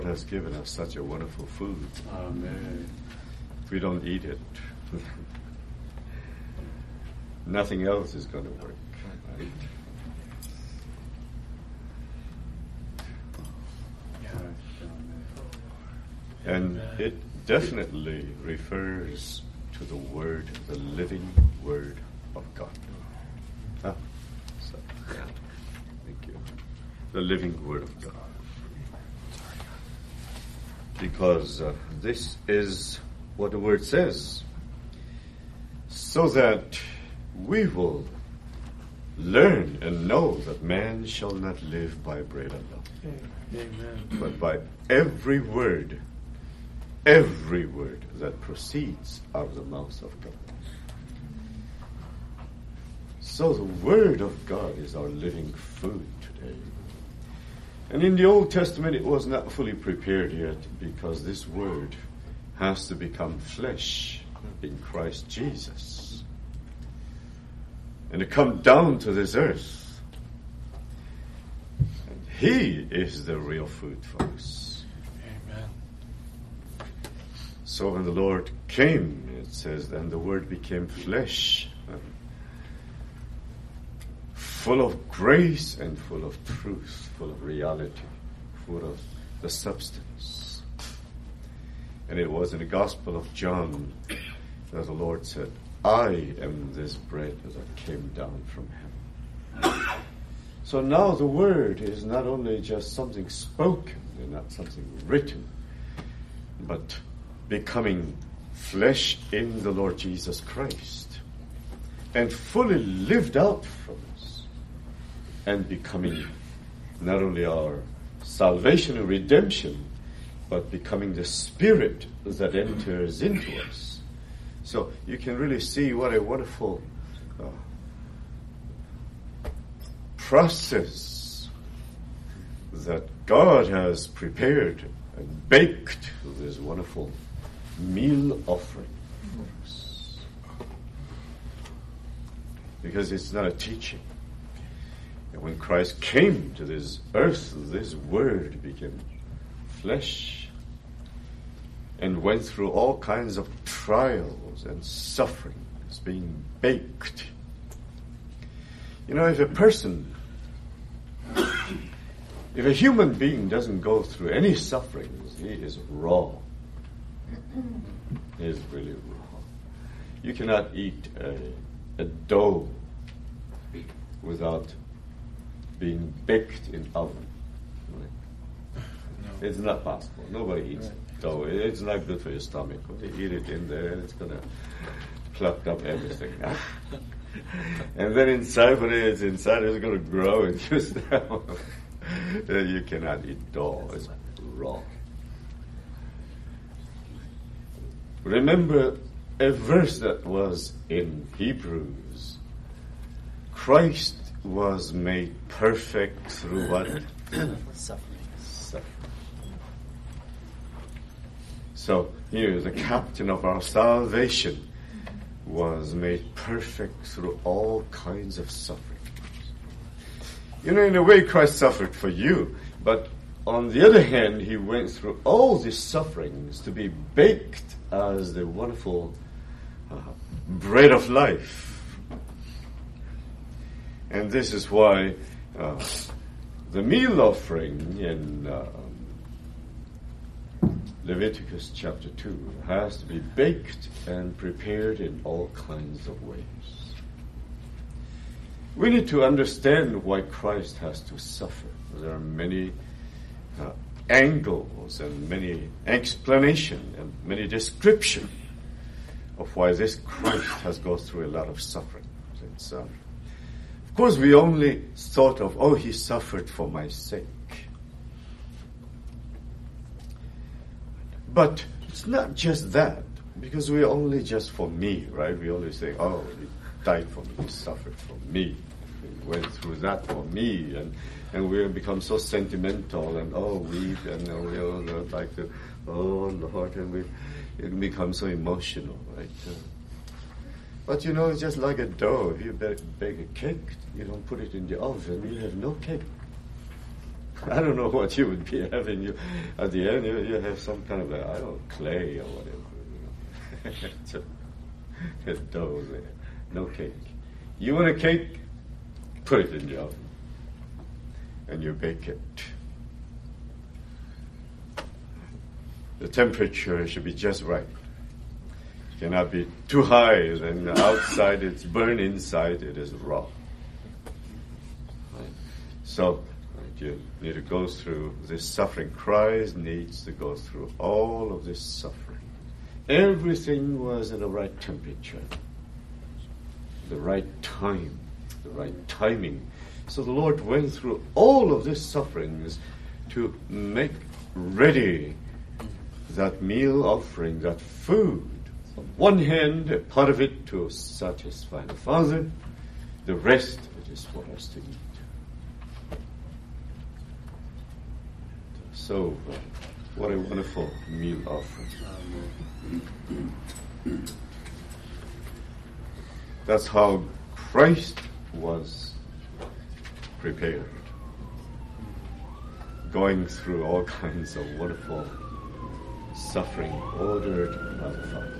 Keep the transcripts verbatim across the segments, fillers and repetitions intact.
has given us such a wonderful food. Amen. If we don't eat it, nothing else is going to work. Right? And it definitely refers to the Word, the living Word of God. Ah, so, thank you. The living Word of God. Because uh, this is what the Word says. So that we will learn and know that man shall not live by bread alone, Amen. but by every word, every word that proceeds out of the mouth of God. So the Word of God is our living food today. And in the Old Testament it was not fully prepared yet, because this Word has to become flesh in Christ Jesus. And to come down to this earth. And He is the real food for us. Amen. So when the Lord came, it says, then the Word became flesh, full of grace and full of truth, full of reality, full of the substance. And it was in the Gospel of John that the Lord said, I am this bread that came down from heaven. So now the Word is not only just something spoken and not something written, but becoming flesh in the Lord Jesus Christ and fully lived out from us, and becoming not only our salvation and redemption, but becoming the Spirit that enters into us. So you can really see what a wonderful uh, process that God has prepared and baked this wonderful meal offering for us. Because it's not a teaching. And when Christ came to this earth, this Word became flesh and went through all kinds of trials and sufferings, being baked. You know, if a person, if a human being doesn't go through any sufferings, he is raw. He is really raw. You cannot eat a, a dough without being baked in oven. Right? No. It's not possible. Nobody eats right. dough. It's not good for your stomach. When you eat it in there, it's going to pluck up everything. And then inside, when it's inside, it's going to grow and just you cannot eat dough. It's raw. Remember a verse that was in Hebrews. Christ was made perfect through what? Suffering. Suffering. So here, the captain of our salvation was made perfect through all kinds of suffering. You know, in a way, Christ suffered for you, but on the other hand, he went through all these sufferings to be baked as the wonderful uh, bread of life. And this is why uh, the meal offering in uh, Leviticus chapter two has to be baked and prepared in all kinds of ways. We need to understand why Christ has to suffer. There are many uh, angles and many explanations and many descriptions of why this Christ has gone through a lot of suffering. It's, uh, of course, we only thought of, oh, he suffered for my sake. But it's not just that, because we're only just for me, right? We only say, oh, he died for me, he suffered for me, he went through that for me, and and we become so sentimental and oh, weep, and uh, we all uh, like to, oh Lord, and we it becomes so emotional, right? Uh, but you know, it's just like a dough. If you bake, bake a cake, you don't put it in the oven, you have no cake. I don't know what you would be having. You at the end, you, you have some kind of a, I don't know, clay or whatever. You know. So, there's dough there, no cake. You want a cake? Put it in the oven, and you bake it. The temperature should be just right. It cannot be too high, then outside it's burned, inside it is raw. Right? So, you need to go through this suffering. Christ needs to go through all of this suffering. Everything was at the right temperature, the right time, the right timing. So the Lord went through all of these sufferings to make ready that meal offering, that food. On one hand, a part of it to satisfy the Father, the rest it is for us to eat. So, uh, what a wonderful meal offering. That's how Christ was prepared, going through all kinds of wonderful suffering ordered by the Father.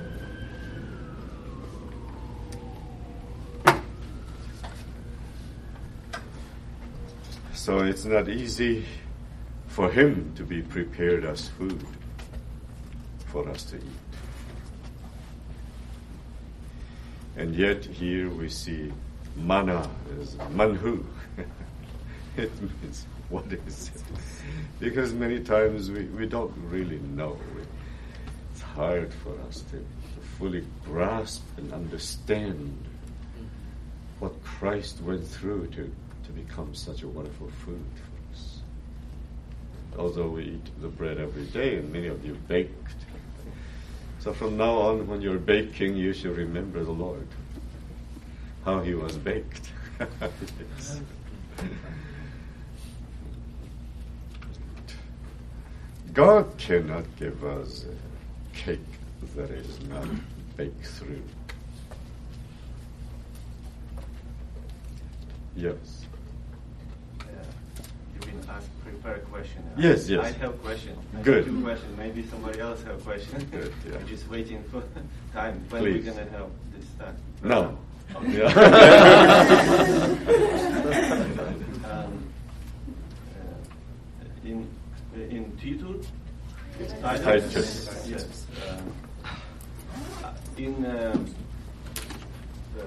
So it's not easy for him to be prepared as food for us to eat. And yet here we see manna is manhu. It means, what is it? Because many times we, we don't really know. It's hard for us to, to fully grasp and understand what Christ went through to, to become such a wonderful food for us. Although we eat the bread every day, and many of you baked. So from now on, when you're baking, you should remember the Lord, how he was baked. Yes. God cannot give us a cake that is not baked through. Yes. Uh, you've been asked prepare a question. Yes, yes. I have a question. I Good. have two questions. Maybe somebody else have a question. Good, yeah. We're just waiting for time. When Please. we're going to have this time? No. Okay. Yeah. um, uh, in in Titus, Titus. Yes. Uh, in um, the,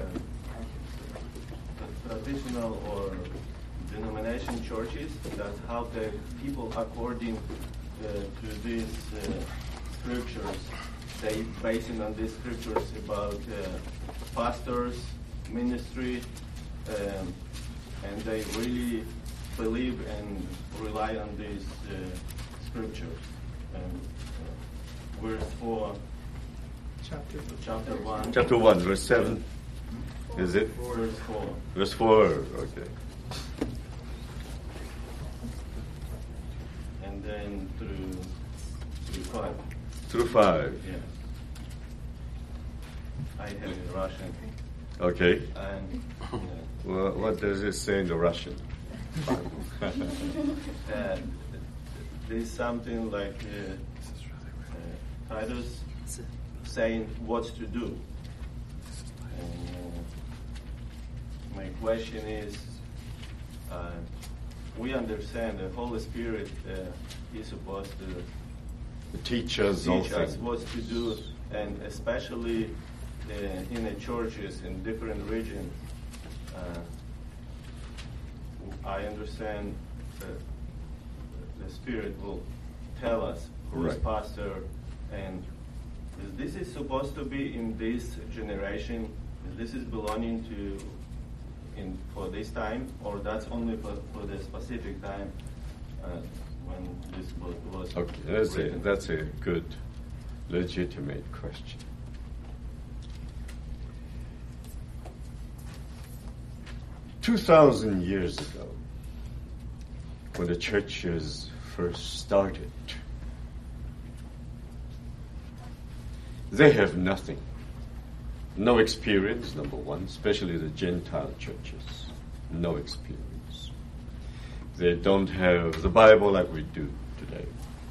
the traditional or denomination churches, that's how the people, according uh, to these uh, scriptures, they basing on these scriptures about uh, pastors, ministry, um, and they really believe and rely on these uh, scriptures. And, uh, verse four, Chapter. chapter one. Chapter one, verse seven. Is it? Verse four. Verse four, okay. And then through through five. Through five. Yeah. I have in Russian. Okay. And uh, Well, what does it say in the Russian? uh, there's something like uh, uh, Titus saying what to do. And, uh, my question is, uh, we understand the Holy Spirit uh, is supposed to Teach us all teach us things. what to do, and especially uh, in the churches in different regions. Uh, I understand that the Spirit will tell us who's Right. pastor, and this is supposed to be in this generation. This is belonging to in for this time, or that's only for, for the specific time uh, when this was, was Okay, that's a, written. that's a good, legitimate question. Two thousand years ago, when the churches first started, they have nothing. No experience, number one, especially the Gentile churches. No experience. They don't have the Bible like we do today.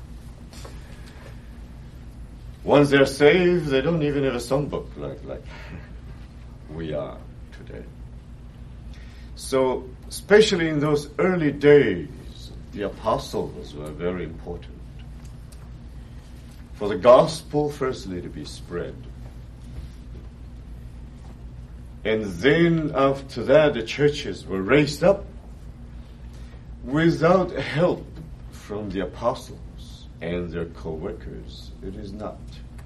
Once they're saved, they don't even have a songbook like, like we are today. So, especially in those early days, the apostles were very important. For the gospel, firstly, to be spread. And then after that, the churches were raised up without help from the apostles and their co-workers. It is not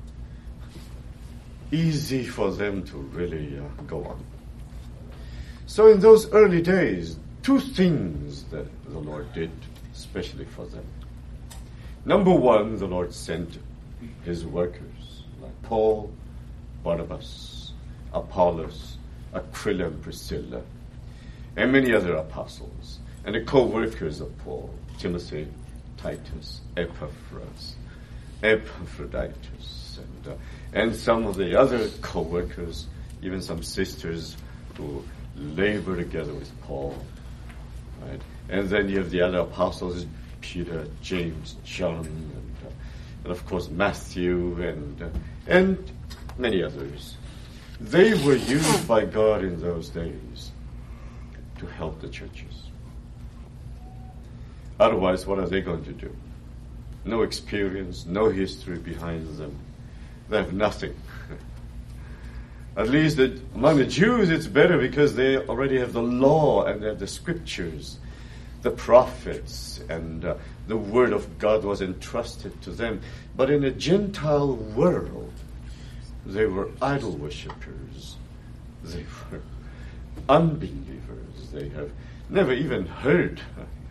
easy for them to really uh, go on. So in those early days, two things that the Lord did, especially for them. Number one, the Lord sent his workers, like Paul, Barnabas, Apollos, Aquila and Priscilla, and many other apostles, and the co-workers of Paul, Timothy, Titus, Epaphras, Epaphroditus, and, uh, and some of the other co-workers, even some sisters who labor together with Paul. Right? And then you have the other apostles, Peter, James, John, and, uh, and of course Matthew, and uh, and many others. They were used by God in those days to help the churches. Otherwise, what are they going to do? No experience, no history behind them. They have nothing. At least that among the Jews it's better because they already have the law and they have the scriptures, the prophets, and uh, the word of God was entrusted to them. But in a Gentile world, they were idol worshippers. They were unbelievers. They have never even heard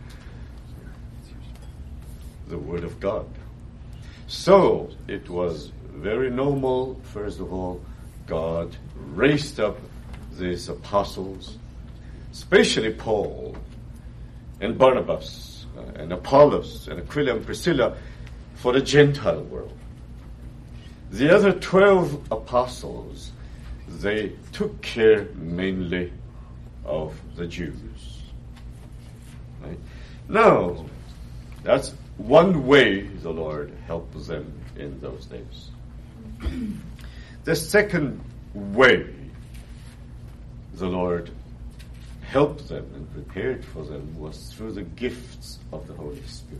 the word of God. So it was very normal, first of all, God raised up these apostles, especially Paul and Barnabas uh, and Apollos and Aquila and Priscilla for the Gentile world. The other twelve apostles, they took care mainly of the Jews. Right? Now, that's one way the Lord helped them in those days. The second way the Lord helped them and prepared for them was through the gifts of the Holy Spirit.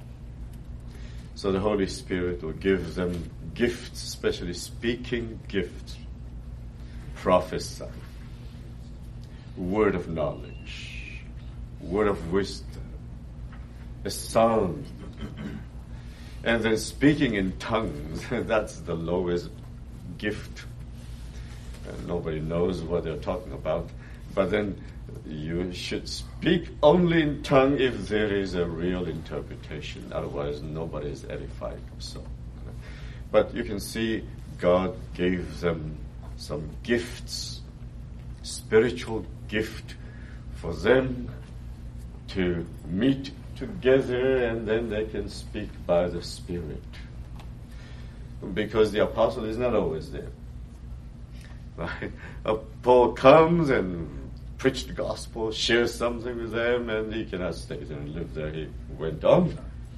So the Holy Spirit will give them gifts, especially speaking gifts, prophesy, word of knowledge, word of wisdom, a song, and then speaking in tongues. That's the lowest gift. And nobody knows what they're talking about. But then you should speak only in tongue if there is a real interpretation. Otherwise, nobody is edified. So, but you can see God gave them some gifts, spiritual gift for them to meet together, and then they can speak by the Spirit. Because the apostle is not always there. Right? Uh, Paul comes and preached the gospel, shares something with them, and he cannot stay there and live there. He went on.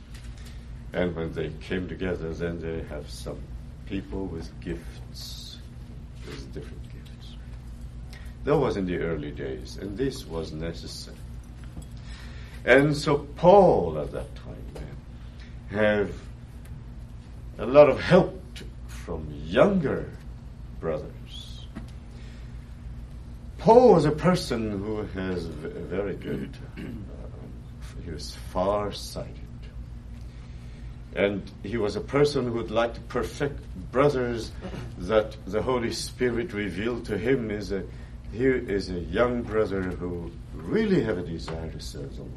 And when they came together, then they have some people with gifts, with different gifts. That was in the early days, and this was necessary. And so Paul at that time have a lot of help from younger brothers. Paul was a person who has a very good, uh, he was far-sighted. And he was a person who would like to perfect brothers that the Holy Spirit revealed to him. Is a, here is a young brother who really have a desire to serve the Lord.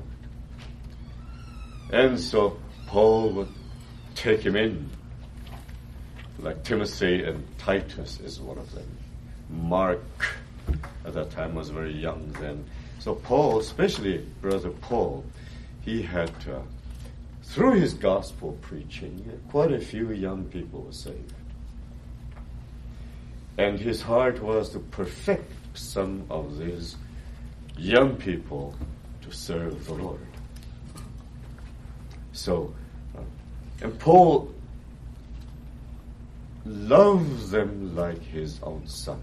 And so Paul would take him in, like Timothy and Titus is one of them. Mark at that time was very young then. So Paul, especially Brother Paul, he had, uh, through his gospel preaching, quite a few young people were saved. And his heart was to perfect some of these young people to serve the Lord. So, uh, and Paul loves them like his own son.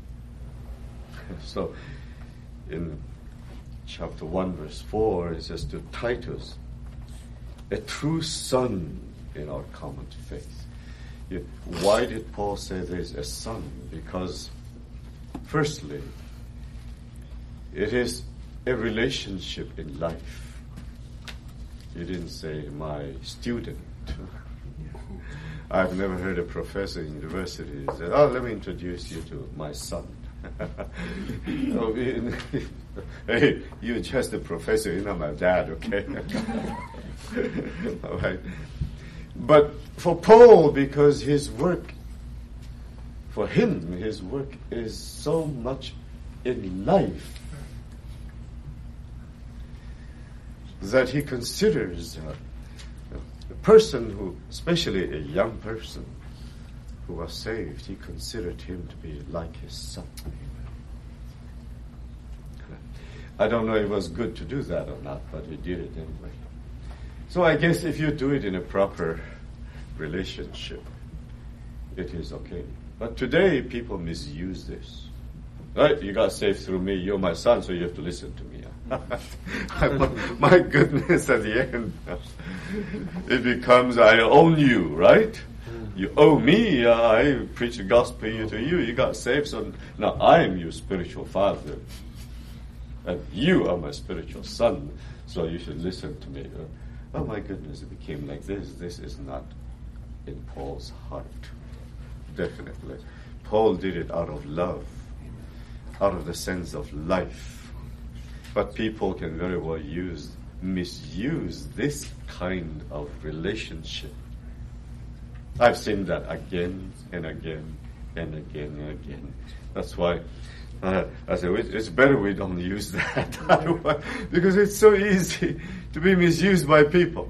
So, in chapter one, verse four, it says to Titus, a true son in our common faith. Yeah. Why did Paul say there's a son? Because, firstly, it is a relationship in life. He didn't say my student. I've never heard a professor in university say, oh, let me introduce you to my son. Oh, hey, you're just a professor, you're not my dad, okay? All right. But for Paul, because his work, for him, his work is so much in life that he considers uh, a person who, especially a young person who was saved, he considered him to be like his son. I don't know if it was good to do that or not, but he did it anyway. So I guess if you do it in a proper relationship, it is okay. But today, people misuse this. Right? You got saved through me. You're my son, so you have to listen to me. My goodness, at the end, it becomes, I own you, right? You owe me. Uh, I preach the gospel to you. You got saved, so now I am your spiritual father. And you are my spiritual son, so you should listen to me. Oh my goodness, it became like this. This is not in Paul's heart. Definitely. Paul did it out of love, out of the sense of life. But people can very well use, misuse this kind of relationship. I've seen that again and again and again and again. That's why uh, I say it's better we don't use that because it's so easy to be misused by people.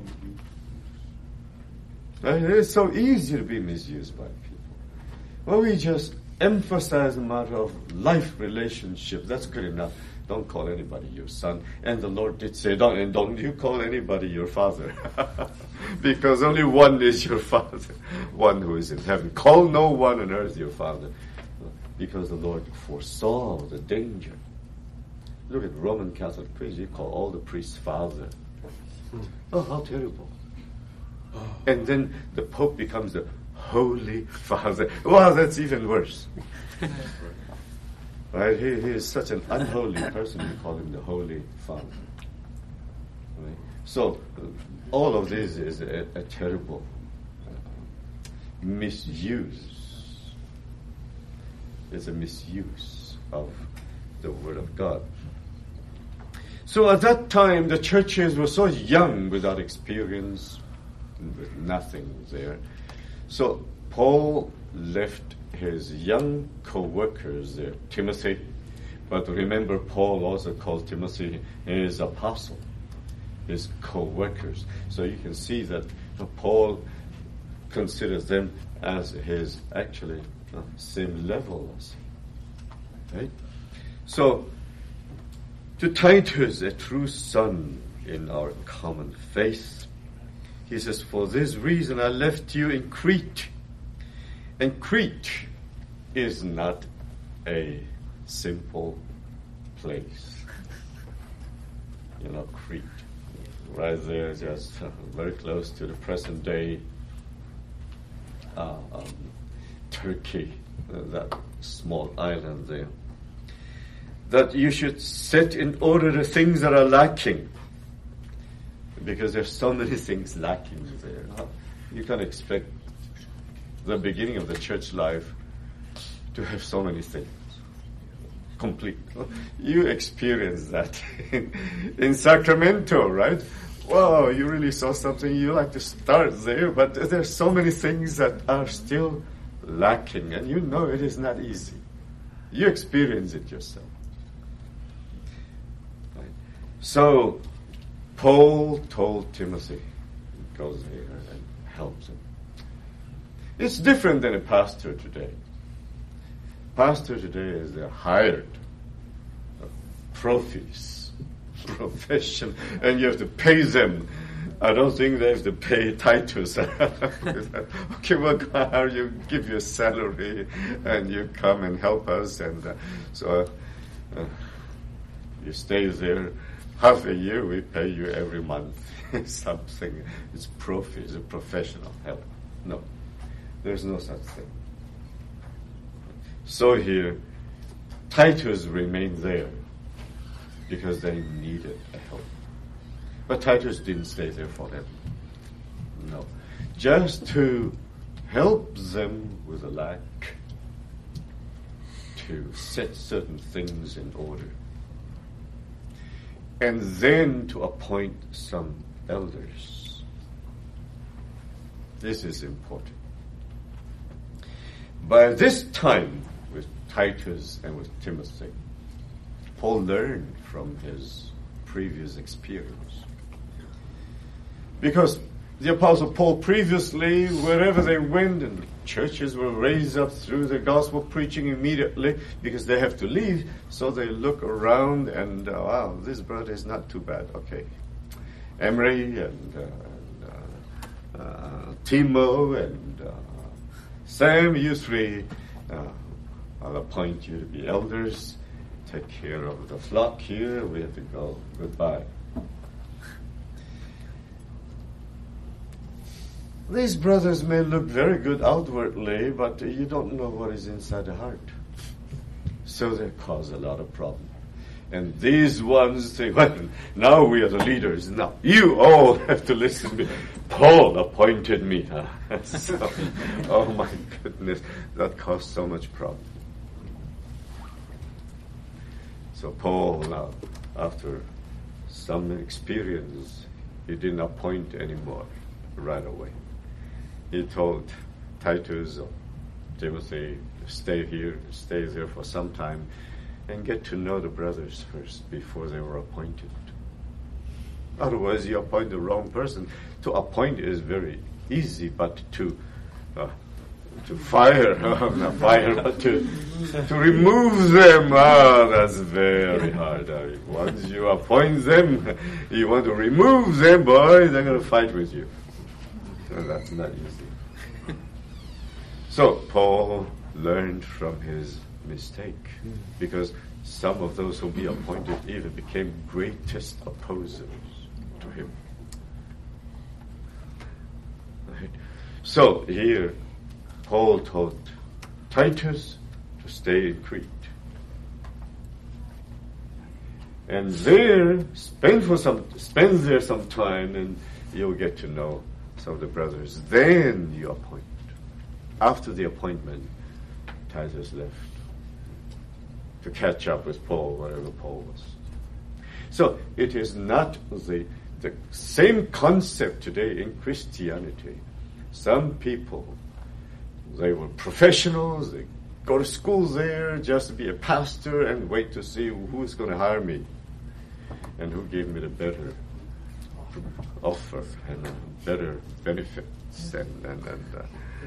Right? It's so easy to be misused by people. Well, we just emphasize the matter of life relationship. That's good enough. Don't call anybody your son. And the Lord did say, don't, and don't you call anybody your father. Because only one is your father, one who is in heaven. Call no one on earth your father. Because the Lord foresaw the danger. Look at Roman Catholic priests. You call all the priests father. Oh, how terrible. And then the Pope becomes the Holy Father. Wow, that's even worse. Right? He, he is such an unholy person, we call him the Holy Father. Right? So, uh, all of this is a, a terrible uh, misuse. It's a misuse of the Word of God. So at that time, the churches were so young without experience, with nothing there. So Paul left his young co-workers there, Timothy. But remember, Paul also called Timothy his apostle, his co-workers. So you can see that Paul considers them as his, actually, uh, same level as him. Right? So, to Titus, a true son in our common faith, he says, for this reason I left you in Crete. And Crete is not a simple place. You know, Crete, right there, just uh, very close to the present day uh, um, Turkey, uh, that small island there. That you should set in order the things that are lacking. Because there's so many things lacking there. You can't expect the beginning of the church life to have so many things. Complete. You experience that in, in Sacramento, right? Wow, you really saw something, you like to start there, but there's so many things that are still lacking, and you know it is not easy. You experience it yourself. Right? So, Paul told Timothy, goes there and helps him. It's different than a pastor today. Pastor today is they're hired, profis, profession, and you have to pay them I don't think they have to pay Titus. Okay, well, God, you give your salary and you come and help us, and uh, so uh, you stay there half a year. We pay you every month something. It's profi, it's a professional help. No, there's no such thing. So here, Titus remained there because they needed help. But Titus didn't stay there for them. No. Just to help them with a lack, to set certain things in order, and then to appoint some elders. This is important. By this time, with Titus and with Timothy, Paul learned from his previous experience. Because the Apostle Paul previously, wherever they went, and churches were raised up through the gospel preaching immediately because they have to leave, so they look around and, uh, wow, this brother is not too bad. Okay. Emery and, uh, and uh, uh, Timo and uh, Sam, you three, uh, I'll appoint you to be elders. Take care of the flock here. We have to go. Goodbye. These brothers may look very good outwardly, but you don't know what is inside the heart. So they cause a lot of problem. And these ones say, well, now we are the leaders. Now you all have to listen to me. Paul appointed me. So, oh my goodness, that caused so much problem. So Paul now, after some experience, he didn't appoint anymore right away. He told Titus or Timothy, stay here, stay there for some time, and get to know the brothers first before they were appointed. Otherwise, you appoint the wrong person. To appoint is very easy, but to uh, to fire, not fire, but to to remove them, ah, that's very hard. I mean, once you appoint them, you want to remove them, boy, they're going to fight with you. And that's not easy. So Paul learned from his mistake, because some of those who be appointed even became greatest opposers to him. Right? So here, Paul told Titus to stay in Crete, and there spend for some spend there some time, and you'll get to know some of the brothers. Then you appoint. After the appointment, Titus left to catch up with Paul, wherever Paul was. So it is not the the same concept today in Christianity. Some people, they were professionals, they go to school there just to be a pastor and wait to see who's going to hire me and who gave me the better offer and uh, better benefits. And, and, and uh,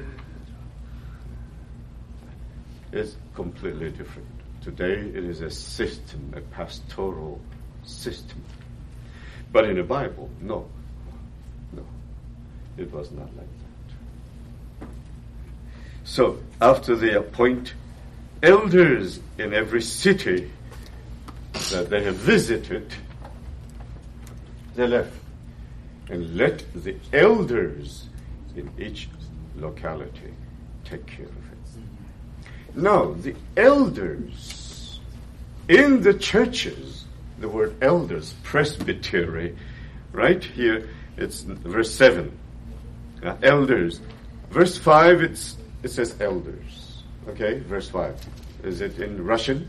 it's completely different. Today it is a system, a pastoral system. But in the Bible, no. No. It was not like that. So, after they appoint elders in every city that they have visited, they left. And let the elders in each locality take care of it. Now, the elders in the churches, the word elders, presbytery, right here, it's verse seven. Uh, elders. Verse five, it's it says elders. Okay, verse five. Is it in Russian?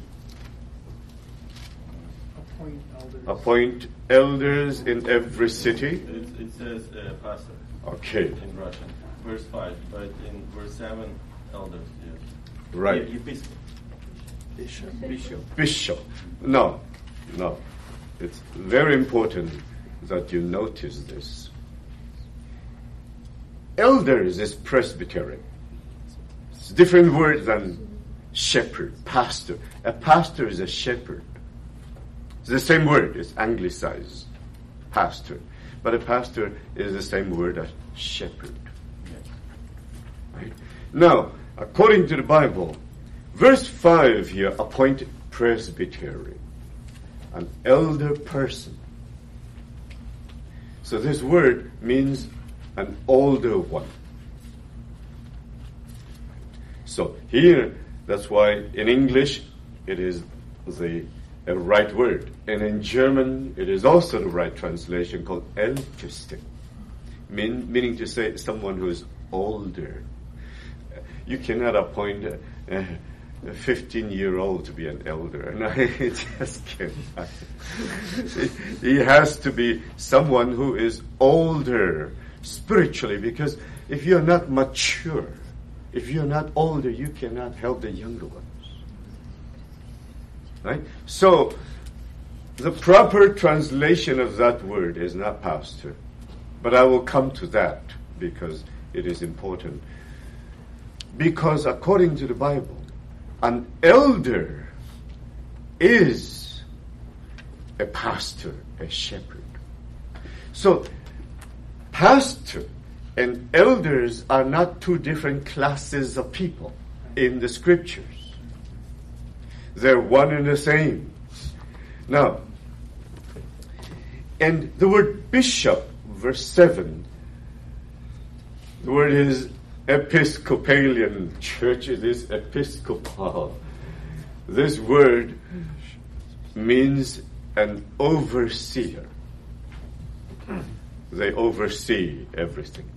Appoint elders. Appoint elders in every city. It, it says uh, pastor. Okay. In Russian. Verse five, but in verse seven, elders. Yes. Right. Episcopal. Bishop. Bishop. Bishop. No, no. It's very important that you notice this. Elders is presbytery. It's a different word than shepherd, pastor. A pastor is a shepherd. It's the same word. It's anglicized, pastor. but a pastor is the same word as shepherd. Yes. Right? Now, according to the Bible, verse five here, appointed presbytery, an elder person. So this word means an older one. So here, that's why in English it is the a right word. And in German it is also the right translation called älteste, mean, meaning to say someone who is older. You cannot appoint a, a fifteen-year-old to be an elder. No, I just cannot. He has to be someone who is older spiritually, because if you're not mature, if you're not older, you cannot help the younger ones. Right? So, the proper translation of that word is not pastor. But I will come to that because it is important. Because according to the Bible, an elder is a pastor, a shepherd. So, pastor and elders are not two different classes of people in the scriptures. They're one and the same. Now, and the word bishop, verse seven, the word is Episcopalian. Church, it is episcopal. This word means an overseer. They oversee everything.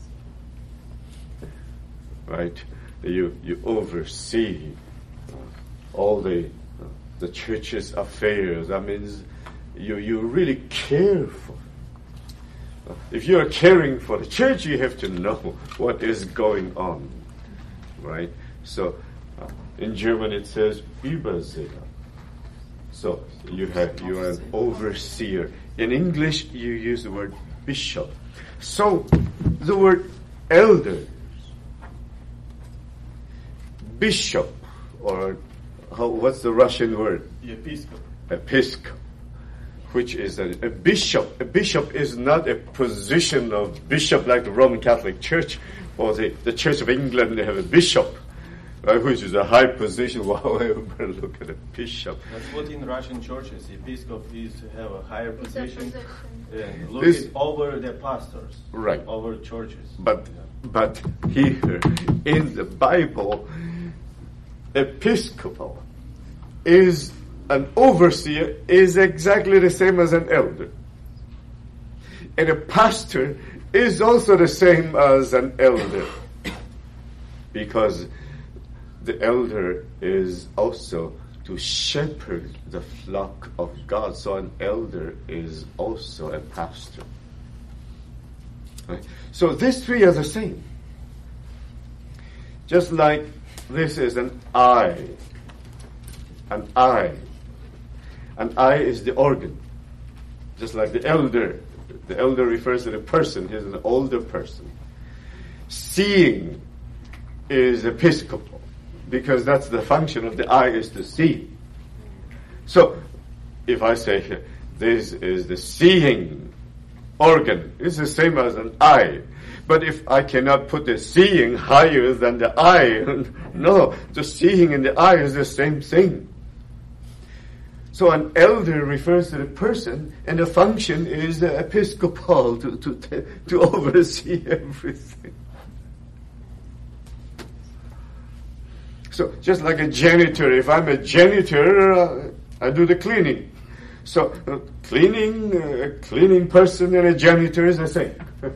Right? You you oversee all the uh, the church's affairs. That means you you really care for. Uh, if you are caring for the church, you have to know what is going on, right? So, uh, in German it says Überseher. So you have you are an overseer. In English, you use the word bishop. So the word elder, bishop, or how, what's the Russian word? Episcop. Episcop, which is a, a bishop. A bishop is not a position of bishop like the Roman Catholic Church or the, the Church of England. They have a bishop, right, which is a high position. However, look at a bishop. That's what in Russian churches, episcop is to have a higher It's a position position. and This- looking over the pastors, Right. over churches. But but here in the Bible, episcopal is an overseer is exactly the same as an elder. And a pastor is also the same as an elder. Because the elder is also to shepherd the flock of God. So an elder is also a pastor. Right? So these three are the same. Just like this is an eye. An eye. An eye is the organ. Just like the elder. The elder refers to the person. He's an older person. Seeing is episcopal, because that's the function of the eye, is to see. So, if I say this is the seeing organ, it's the same as an eye. But if I cannot put the seeing higher than the eye, no, the seeing and the eye is the same thing. So an elder refers to the person, and the function is the episcopal, to, to, to oversee everything. So just like a janitor, if I'm a janitor, uh, I do the cleaning. So uh, cleaning, a uh, cleaning person and a janitor is the same.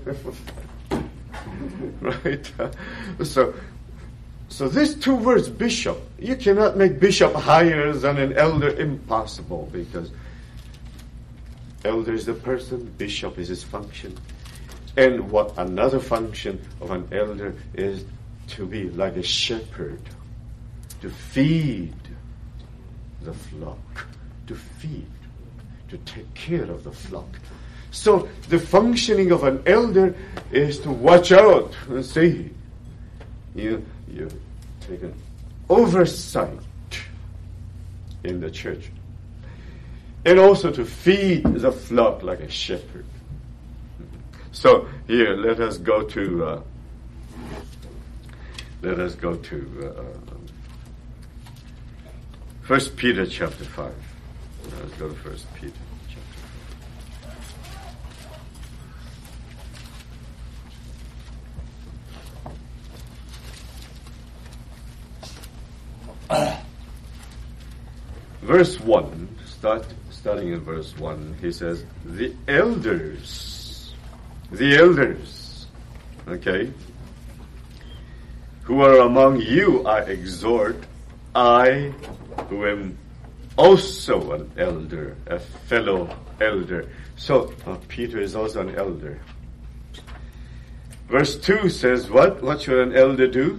Right? Uh, so, so these two words, bishop, you cannot make bishop higher than an elder. Impossible, because elder is the person, bishop is his function. And what another function of an elder is to be like a shepherd, to feed the flock, to feed, to take care of the flock. So the functioning of an elder is to watch out and see. You, you take an oversight in the church. And also to feed the flock like a shepherd. So here, let us go to. Uh, let us go to uh, First Peter chapter five. Let's go to First Peter chapter five. Verse one. Start starting in verse one. He says, "The elders, the elders, okay, who are among you, I exhort, I, who am also an elder, a fellow elder." So, uh, Peter is also an elder. Verse two says, what? What should an elder do?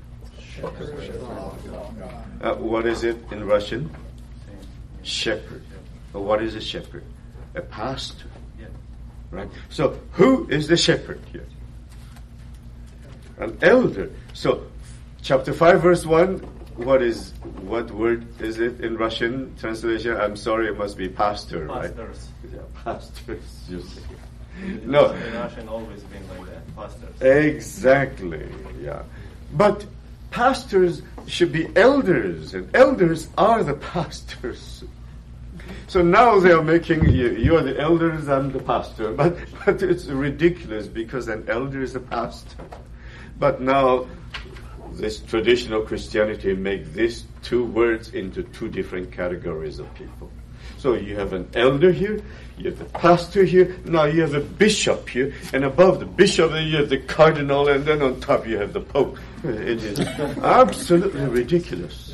Uh, what is it in Russian? Shepherd. Well, what is a shepherd? A pastor. Yeah. Right? So, who is the shepherd here? An elder. So, chapter five, verse one, what is, what word is it in Russian translation? I'm sorry, it must be pastor, right? Pastors. Yeah, pastors, you see. In No. Russian always been like that. Pastors. Exactly, yeah. But pastors should be elders, and elders are the pastors. So now they are making, you, you are the elders, I'm the pastor. But, but it's ridiculous because an elder is a pastor. But now this traditional Christianity make these two words into two different categories of people. So you have an elder here, you have the pastor here, now you have a bishop here, and above the bishop you have the cardinal, and then on top you have the pope. It is absolutely ridiculous.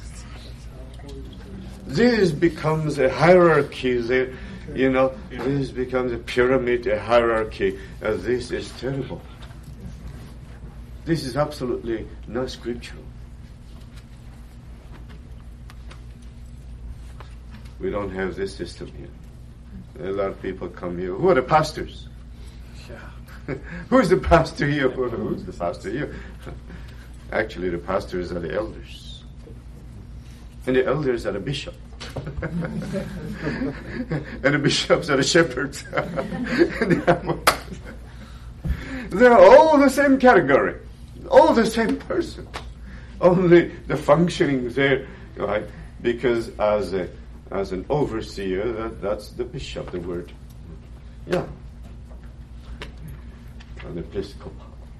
This becomes a hierarchy there, you know, this becomes a pyramid, a hierarchy, and this is terrible. This is absolutely not scriptural. We don't have this system here. A lot of people come here. Who are the pastors? Yeah. Who's the pastor here? Who's the pastor here? Actually, the pastors are the elders. And the elders are the bishop. And the bishops are the shepherds. They're all the same category. All the same person. Only the functioning there, right? Because as a as an overseer, that, that's the bishop, the word. Yeah. An episcopal.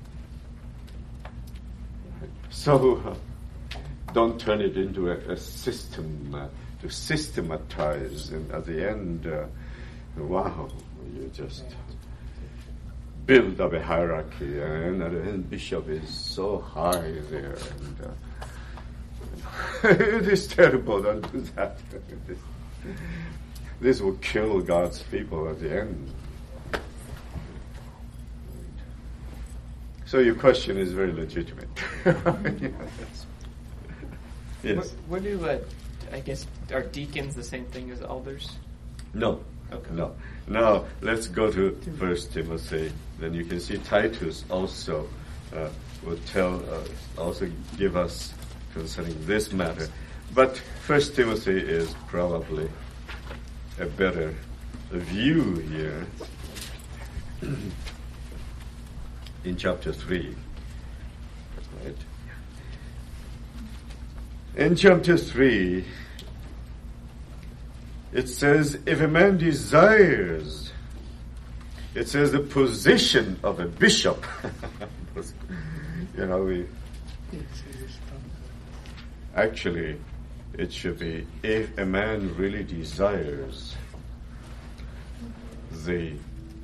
So uh, don't turn it into a, a system uh, to systematize, and at the end, uh, wow, you just build up a hierarchy, and at the end, bishop is so high there, and uh, it is terrible. Don't do that. This, this will kill God's people at the end. So your question is very legitimate. Yes. Yes. What, what do, uh, I guess, are deacons the same thing as elders? No. Okay. No. Now, let's go to First Timothy. Then you can see Titus also uh, will tell, uh, also give us concerning this matter. But First Timothy is probably a better view here. In chapter three, right? In chapter three, it says, if a man desires, it says the position of a bishop. You know, we actually, it should be, if a man really desires the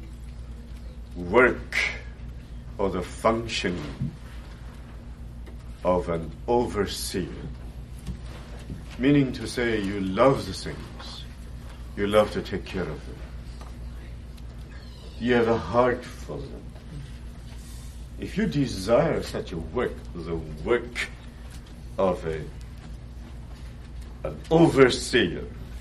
work or the function of an overseer. Meaning to say you love the saints. You love to take care of them. You have a heart for them. If you desire such a work, the work of a an overseer,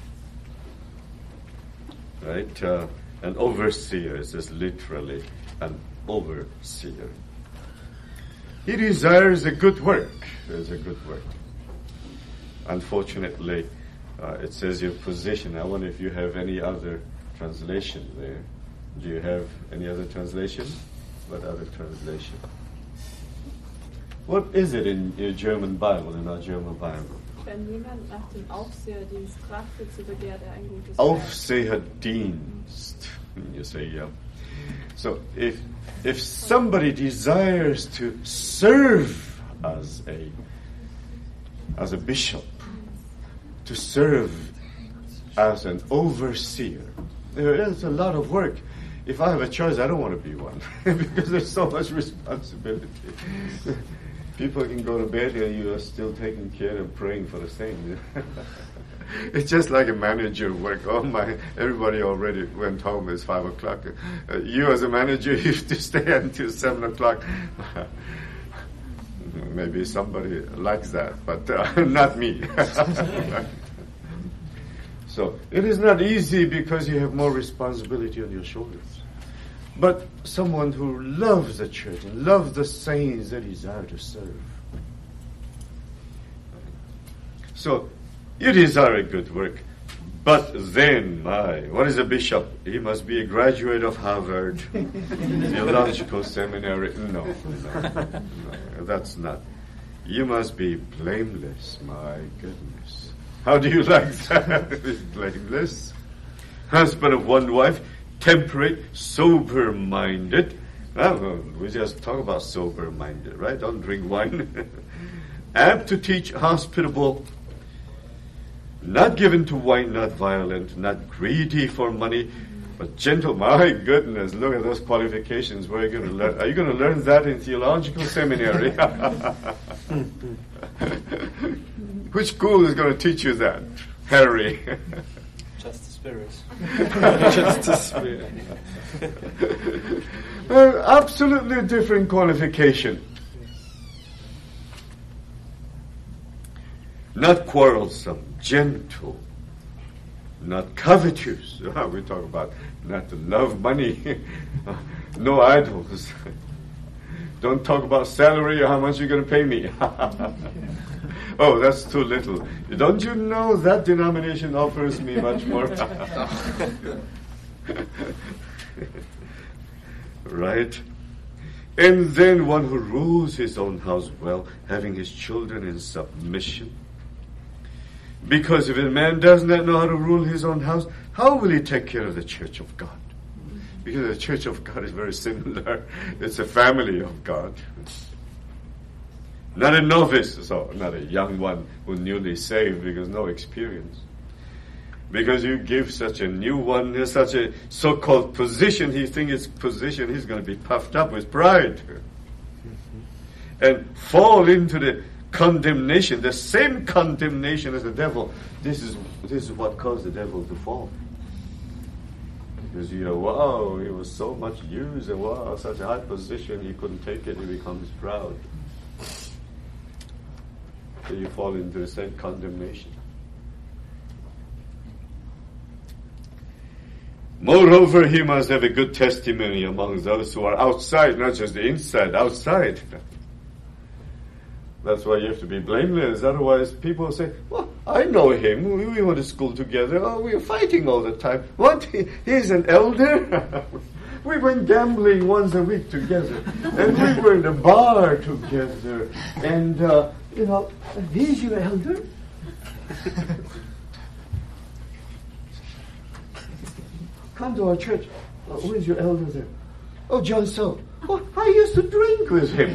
right? Uh, an overseer is just literally an overseer. He desires a good work. There's a good work. Unfortunately, uh, it says your position. I wonder if you have any other translation there. Do you have any other translation? What other translation? What is it in your German Bible, in our German Bible? Wenn jemand nach dem Aufseherdienst trachtet, so begehrt er ein gutes Werk. Aufseherdienst. You say, yeah. So if if somebody desires to serve as a as a bishop, to serve as an overseer, there is a lot of work. If I have a choice, I don't want to be one because there's so much responsibility. People can go to bed and you are still taking care and praying for the saints. It's just like a manager work. Oh my! Everybody already went home. It's five o'clock. Uh, you, as a manager, you have to stay until seven o'clock. Maybe somebody likes that, but uh, not me. So it is not easy because you have more responsibility on your shoulders. But someone who loves the church and loves the saints, they desire to serve. So you desire a good work. But then, my, what is a bishop? He must be a graduate of Harvard, Theological Seminary. No, no, no, that's not. You must be blameless, my goodness. How do you like that? Blameless. Husband of one wife, temperate, sober-minded. Well, we just talk about sober-minded, right? Don't drink wine. Apt to teach, hospitable, not given to wine, not violent, not greedy for money, but gentle. My goodness, look at those qualifications. Where are you going to learn? Are you going to learn that in theological seminary? Which school is going to teach you that? Harry. Just the Spirit. Just the Spirit. Well, absolutely different qualification. Not quarrelsome, gentle, not covetous. We talk about not to love money, no idols. Don't talk about salary or how much you're going to pay me. Oh, that's too little. Don't you know that denomination offers me much more? Right? And then one who rules his own house well, having his children in submission. Because if a man does not know how to rule his own house, how will he take care of the church of God? Because the church of God is very similar. It's a family of God. Not a novice, so not a young one who's newly saved because no experience. Because you give such a new one, such a so-called position, he thinks his position, he's going to be puffed up with pride. And fall into the condemnation, the same condemnation as the devil. This is this is what caused the devil to fall. Because you know, wow, he was so much used, and wow, such a high position, he couldn't take it, he becomes proud. So you fall into the same condemnation. Moreover, he must have a good testimony among those who are outside, not just the inside, outside. That's why you have to be blameless. Otherwise, people say, well, I know him. We, we went to school together. Oh, we were fighting all the time. What? He, he's an elder? We went gambling once a week together. And we were in the bar together. And, uh, you know, he's your elder? Come to our church. Uh, who is your elder there? Oh, John So. Oh, I used to drink with him.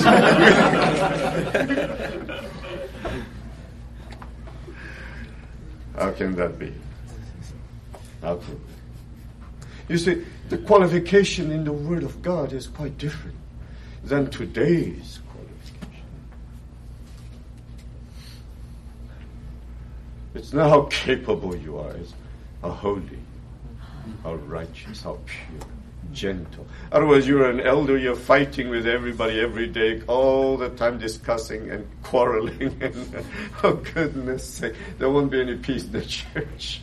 How can that be? How can You see, the qualification in the Word of God is quite different than today's qualification. It's not how capable you are, it's how holy, how righteous, how pure, gentle. Otherwise, you're an elder, you're fighting with everybody every day, all the time discussing and quarreling. And, oh, goodness sake, there won't be any peace in the church.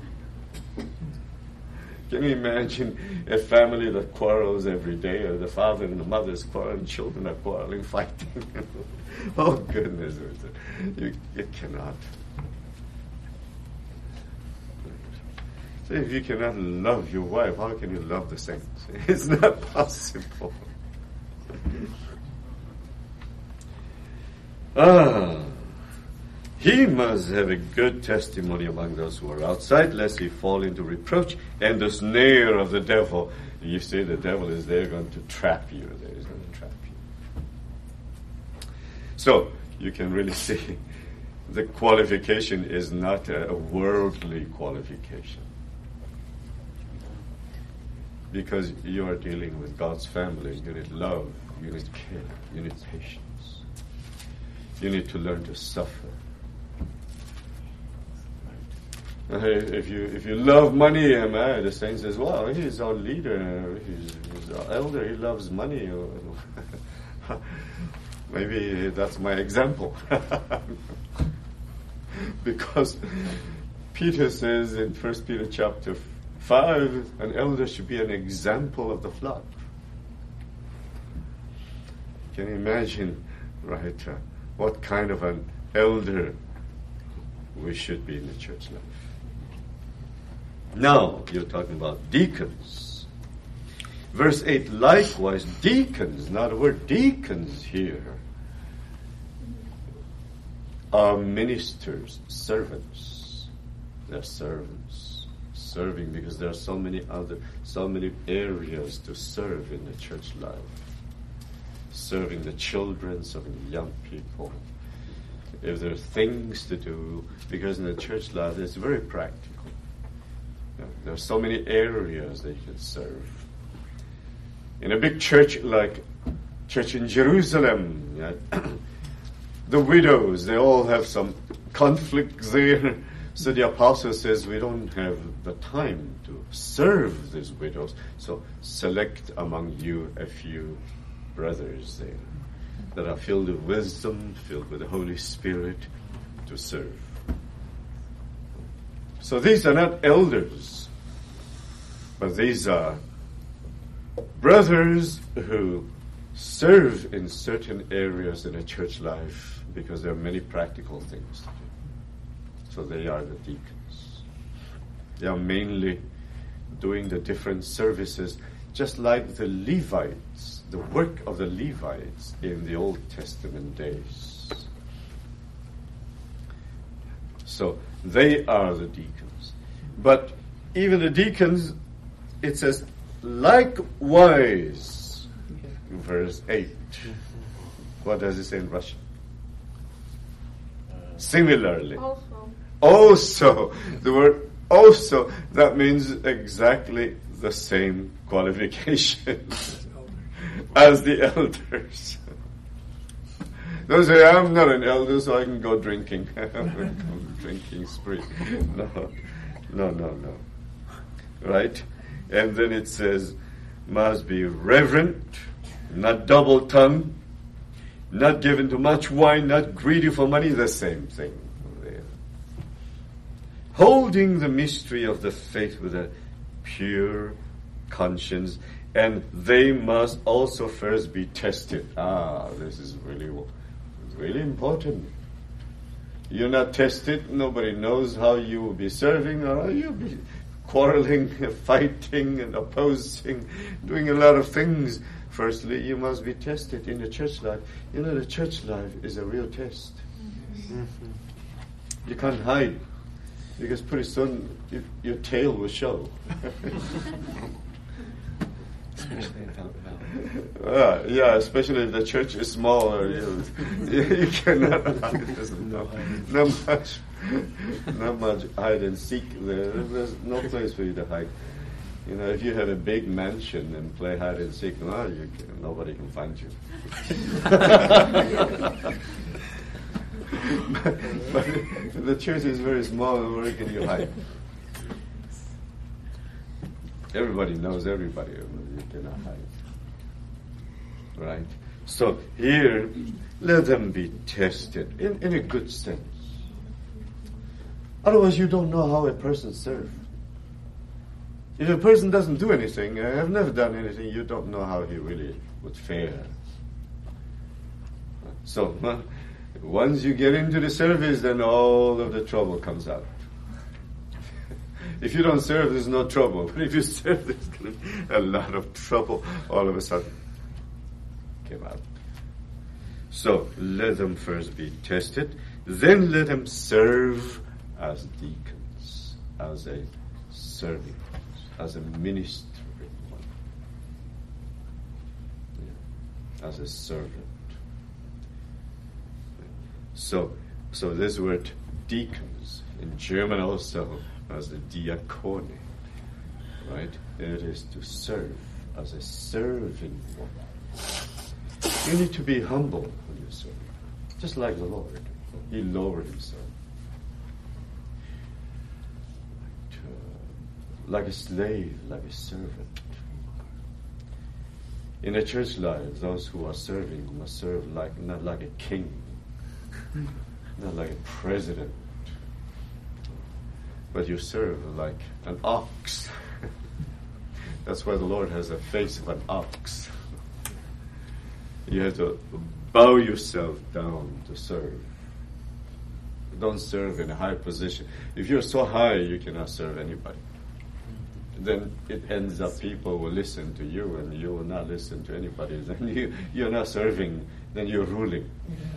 Can you imagine a family that quarrels every day, or the father and the mother is quarreling, children are quarreling, fighting? Oh, goodness, you, you cannot. So if you cannot love your wife, how can you love the saints? It's not possible. Ah, he must have a good testimony among those who are outside, lest he fall into reproach and the snare of the devil. You see, the devil is there going to trap you. There is going to trap you. So you can really see the qualification is not a worldly qualification. Because you are dealing with God's family. You need love, you need care, you need patience. You need to learn to suffer. Right? If you if you love money, am I? The saint says, "Well, he's our leader. He's, he's our elder. He loves money." Maybe that's my example. Because Peter says in First Peter chapter five, an elder should be an example of the flock. Can you imagine, right, uh, what kind of an elder we should be in the church life? Now, you're talking about deacons. Verse eight, likewise, deacons, now the word deacons here are ministers, servants. They're servants, serving because there are so many other, so many areas to serve in the church life. Serving the children, serving the young people. If there are things to do, because in the church life it's very practical. There are so many areas they can serve. In a big church like church in Jerusalem, yeah, the widows, they all have some conflict there. So the apostle says, we don't have the time to serve these widows. So select among you a few brothers there that are filled with wisdom, filled with the Holy Spirit to serve. So these are not elders, but these are brothers who serve in certain areas in a church life because there are many practical things to do. So they are the deacons. They are mainly doing the different services, just like the Levites, the work of the Levites in the Old Testament days. So they are the deacons. But even the deacons, it says, likewise, verse eight. What does it say in Russian? Similarly. Also. Also. The word also, that means exactly the same qualification as the elders. Don't say, I'm not an elder, so I can go drinking. Drinking spree. No, no, no, no. Right? And then it says, must be reverent, not double-tongued, not given to much wine, not greedy for money, the same thing there. Holding the mystery of the faith with a pure conscience, and they must also first be tested. Ah, this is really, really important. You're not tested, nobody knows how you will be serving, or how you'll be quarreling, fighting, and opposing, doing a lot of things. Firstly, you must be tested in the church life. You know, the church life is a real test. Mm-hmm. You can't hide, because pretty soon you, your tail will show. Especially in Falcon uh, yeah, especially if the church is small, or you, you cannot hide. There's no, not much, not much hide and seek there. There's no place for you to hide. You know, if you have a big mansion and play hide and seek, well, you can, nobody can find you. but, but the church is very small, where can you hide? Everybody knows everybody. You cannot hide. Right? So here, let them be tested in, in a good sense. Otherwise, you don't know how a person serves. If a person doesn't do anything, I have never done anything, you don't know how he really would fare. So, uh, once you get into the service, then all of the trouble comes out. If you don't serve, there's no trouble. But if you serve, there's going to be a lot of trouble all of a sudden. Came out. So let them first be tested, then let them serve as deacons, as a serving, as a ministering one, yeah. As a servant. So, so this word deacons in German also as the diakone, right? It is to serve as a serving one. You need to be humble when you serve, just like the Lord. He lowered himself. Like, uh, like a slave, like a servant. In a church life, those who are serving must serve like not like a king, not like a president, but you serve like an ox. That's why the Lord has a face of an ox. You have to bow yourself down to serve. Don't serve in a high position. If you're so high, you cannot serve anybody. Then it ends up people will listen to you and you will not listen to anybody. Then you, you're not serving, then you're ruling.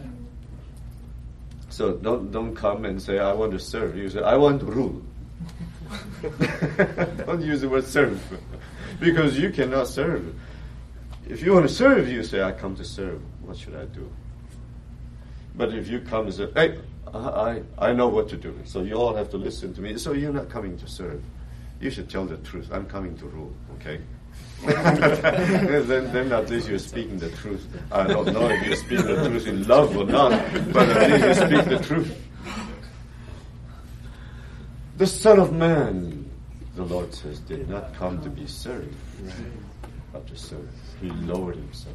So don't don't come and say, I want to serve. You say, I want to rule. Don't use the word serve. Because you cannot serve. If you want to serve, you say, I come to serve. What should I do? But if you come and say, hey, I, I know what to do, so you all have to listen to me. So you're not coming to serve. You should tell the truth. I'm coming to rule, okay? then, then at least you're speaking the truth. I don't know if you're speaking the truth in love or not, but at least you speak the truth. The Son of Man, the Lord says, did not come to be served, but to serve. He lowered himself.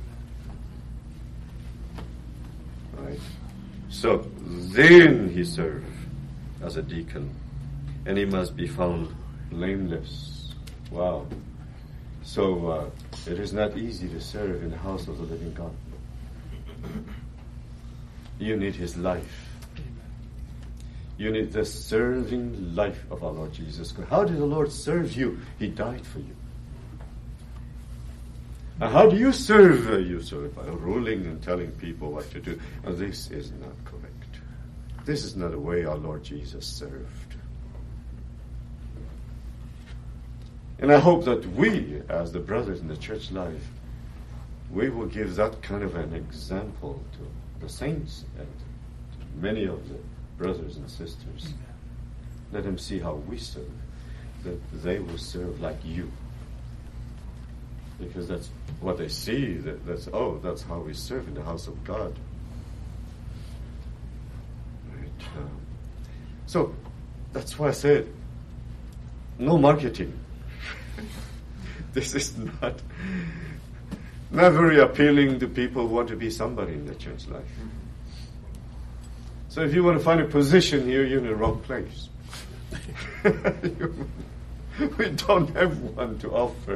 Right? So then he served as a deacon, and he must be found blameless. Wow. So uh, it is not easy to serve in the house of the living God. You need his life. You need the serving life of our Lord Jesus Christ. How did the Lord serve you? He died for you. And how do you serve? Uh, you serve by ruling and telling people what to do. Now, this is not correct. This is not the way our Lord Jesus served. And I hope that we, as the brothers in the church life, we will give that kind of an example to the saints and to many of the brothers and sisters. Let them see how we serve, that they will serve like you. Because that's what they see, that, that's, oh, that's how we serve in the house of God. Right. Um, so, that's why I said, no marketing. This is not, not very appealing to people who want to be somebody in the church life. So if you want to find a position here, you're in the wrong place. We don't have one to offer.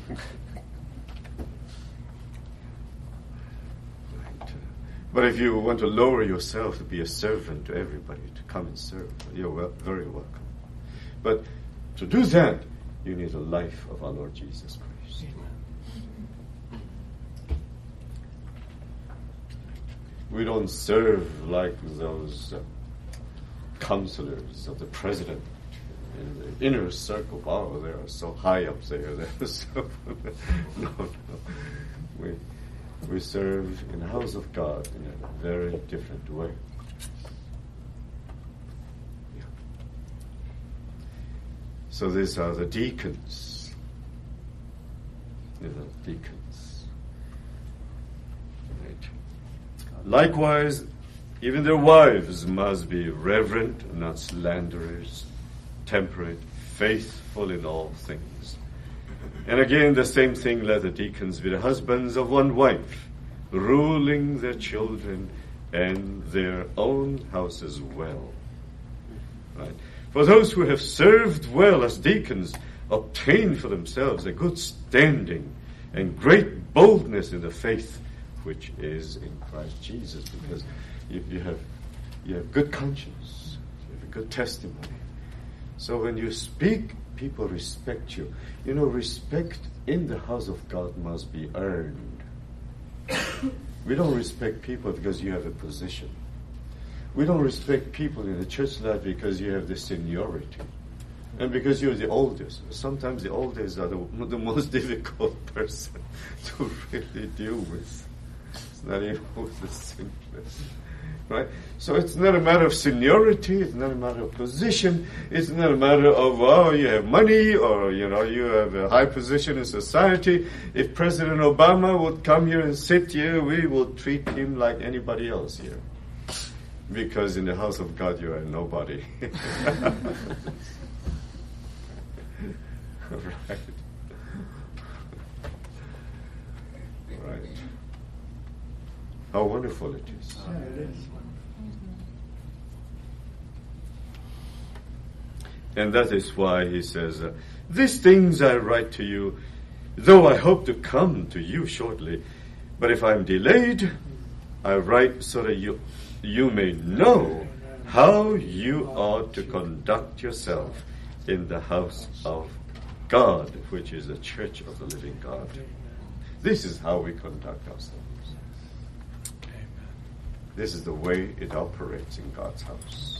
But if you want to lower yourself to be a servant to everybody, to come and serve, you're well, very welcome. But to do that, you need the life of our Lord Jesus Christ. We don't serve like those uh, counselors of the president in the inner circle. Oh, they are so high up there. They're so no, no. We we serve in the house of God in a very different way. Yeah. So these are the deacons. These are deacons. Right. Likewise, even their wives must be reverent, not slanderers, temperate, faithful in all things. And again, the same thing, let the deacons be the husbands of one wife, ruling their children and their own houses well. Right? For those who have served well as deacons obtain for themselves a good standing and great boldness in the faith which is in Christ Jesus, because you, you have you have good conscience, you have a good testimony, So when you speak, people respect you. You know, respect in the house of God must be earned. We don't respect people because you have a position. We don't respect people in the church life because you have the seniority. And because you're the oldest. Sometimes the oldest are the, the most difficult person to really deal with. It's not even with the simplest. Right? So it's not a matter of seniority, it's not a matter of position, it's not a matter of, oh, you have money or, you know, you have a high position in society. If President Obama would come here and sit here, we will treat him like anybody else here. Because in the house of God, you are nobody. Right. Right. How wonderful it is. Oh, it is. And that is why he says, uh, these things I write to you, though I hope to come to you shortly. But if I'm delayed, I write so that you, you may know how you ought to conduct yourself in the house of God, which is the church of the living God. This is how we conduct ourselves. This is the way it operates in God's house.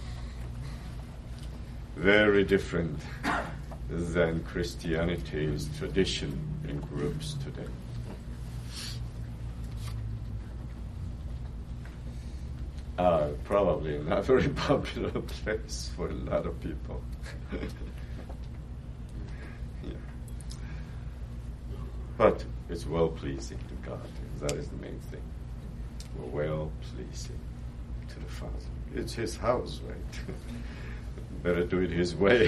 Very different than Christianity's tradition in groups today. Uh, probably not a very popular place for a lot of people. Yeah. But it's well-pleasing to God. That is the main thing. We're well-pleasing to the Father. It's His house, right? Better do it His way.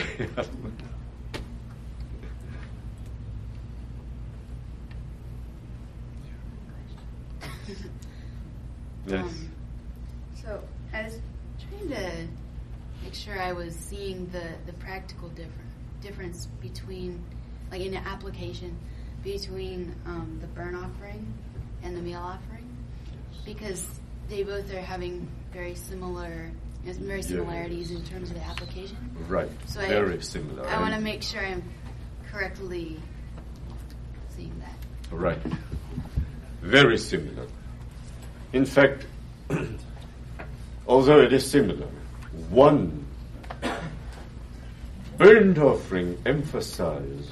Yes. Um, so I was trying to make sure I was seeing the, the practical difference difference between, like in the application, between um, the burnt offering and the meal offering, because they both are having very similar, there's very similarities yes. in terms of the application. Right. So very I, similar. I want to make sure I'm correctly seeing that. Right. Very similar. In fact, although it is similar, one burnt offering emphasizes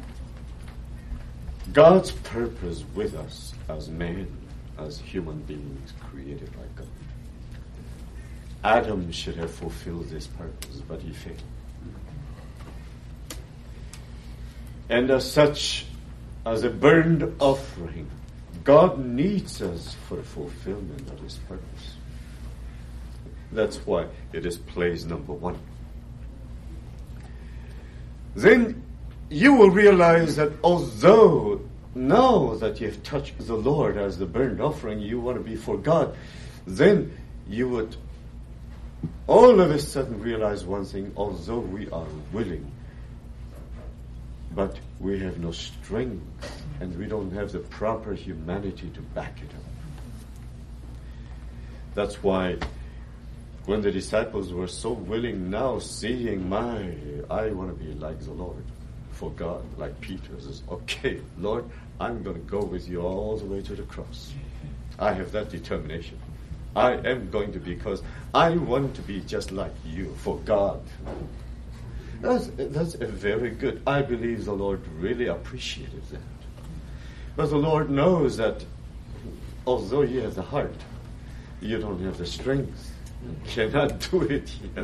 God's purpose with us as men, as human beings created by God. Adam should have fulfilled this purpose, but he failed. And as such, as a burnt offering, God needs us for the fulfillment of His purpose. That's why it is place number one. Then you will realize that although now that you have touched the Lord as the burnt offering, you want to be for God, then you would all of a sudden realize one thing: although we are willing, but we have no strength and we don't have the proper humanity to back it up. That's why when the disciples were so willing now, seeing my, I want to be like the Lord for God, like Peter says, okay, Lord, I'm going to go with you all the way to the cross. I have that determination. I am going to be, because I want to be just like you for God. That's, that's a very good. I believe the Lord really appreciated that. But the Lord knows that although you have the heart, you don't have the strength. You cannot do it yet.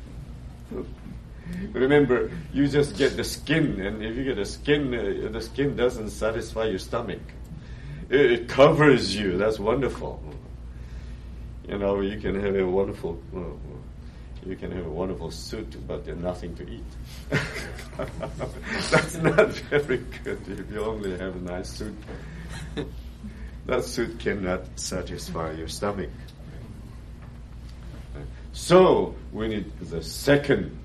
Remember, you just get the skin, and if you get the skin, uh, the skin doesn't satisfy your stomach. It, it covers you. That's wonderful. You know, you can have a wonderful, uh, you can have a wonderful suit, but there's nothing to eat. That's not very good. If you only have a nice suit, that suit cannot satisfy your stomach. So we need the second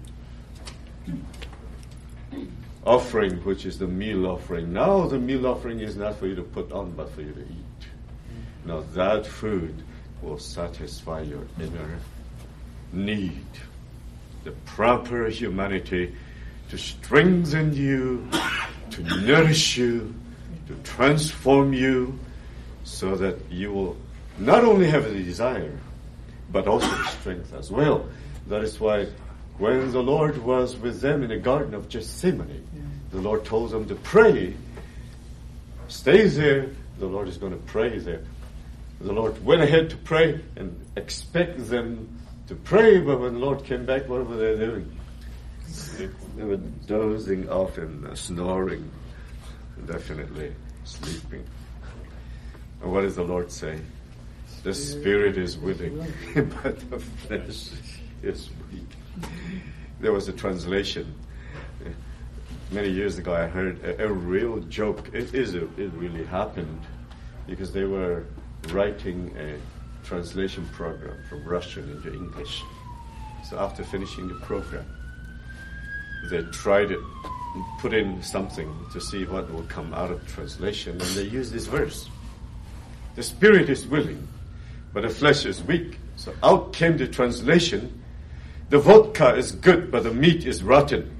offering, which is the meal offering. Now the meal offering is not for you to put on, but for you to eat. Now that food will satisfy your inner need. the proper humanity to strengthen you, to nourish you, to transform you, so that you will not only have the desire, but also the strength as well. That is why when the Lord was with them in the Garden of Gethsemane, the Lord told them to pray. Stay there. The Lord is going to pray there. The Lord went ahead to pray and expect them to pray, but when the Lord came back, what were they doing? They were dozing off and uh, snoring, definitely sleeping. And what does the Lord say? The spirit is willing, but the flesh is weak. There was a translation. Many years ago, I heard a, a real joke. It is a, it really happened because they were writing a translation program from Russian into English. So after finishing the program, they tried it, and put in something to see what will come out of translation, and they used this verse. The spirit is willing, but the flesh is weak. So out came the translation. The vodka is good, but the meat is rotten.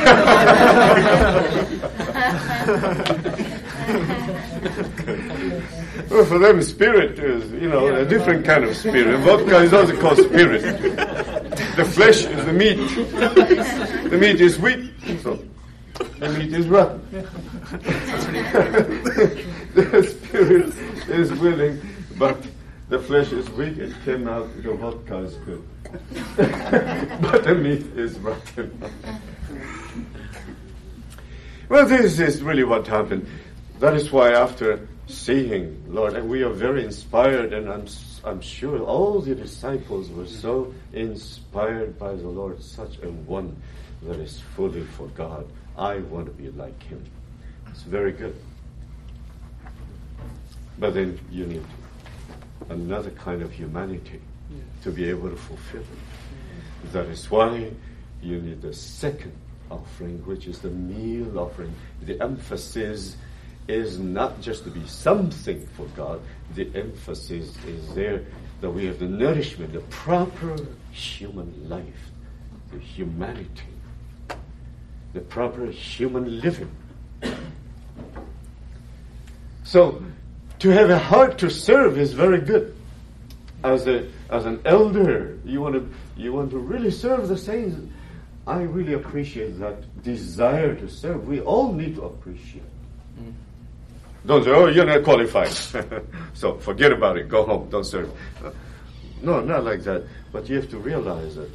Well, for them, spirit is, you know, a different kind of spirit. Vodka is also called spirit. The flesh is the meat. The meat is weak, so the meat is rotten. The spirit is willing, but the flesh is weak. It came out, the vodka is good. But the meat is rotten. Well, this is really what happened. That is why after seeing Lord, and we are very inspired, and I'm I'm sure all the disciples were so inspired by the Lord, such a one that is fully for God. I want to be like him. It's very good. But then you need another kind of humanity to be able to fulfill it. That is why you need the second offering, which is the meal offering. The emphasis is not just to be something for God. The emphasis is there that we have the nourishment, the proper human life, the humanity, the proper human living. So, to have a heart to serve is very good. As a as an elder, you want to you want to really serve the saints. I really appreciate that desire to serve. We all need to appreciate. Mm. Don't say, oh, you're not qualified. So forget about it. Go home. Don't serve. Uh, no, not like that. But you have to realize that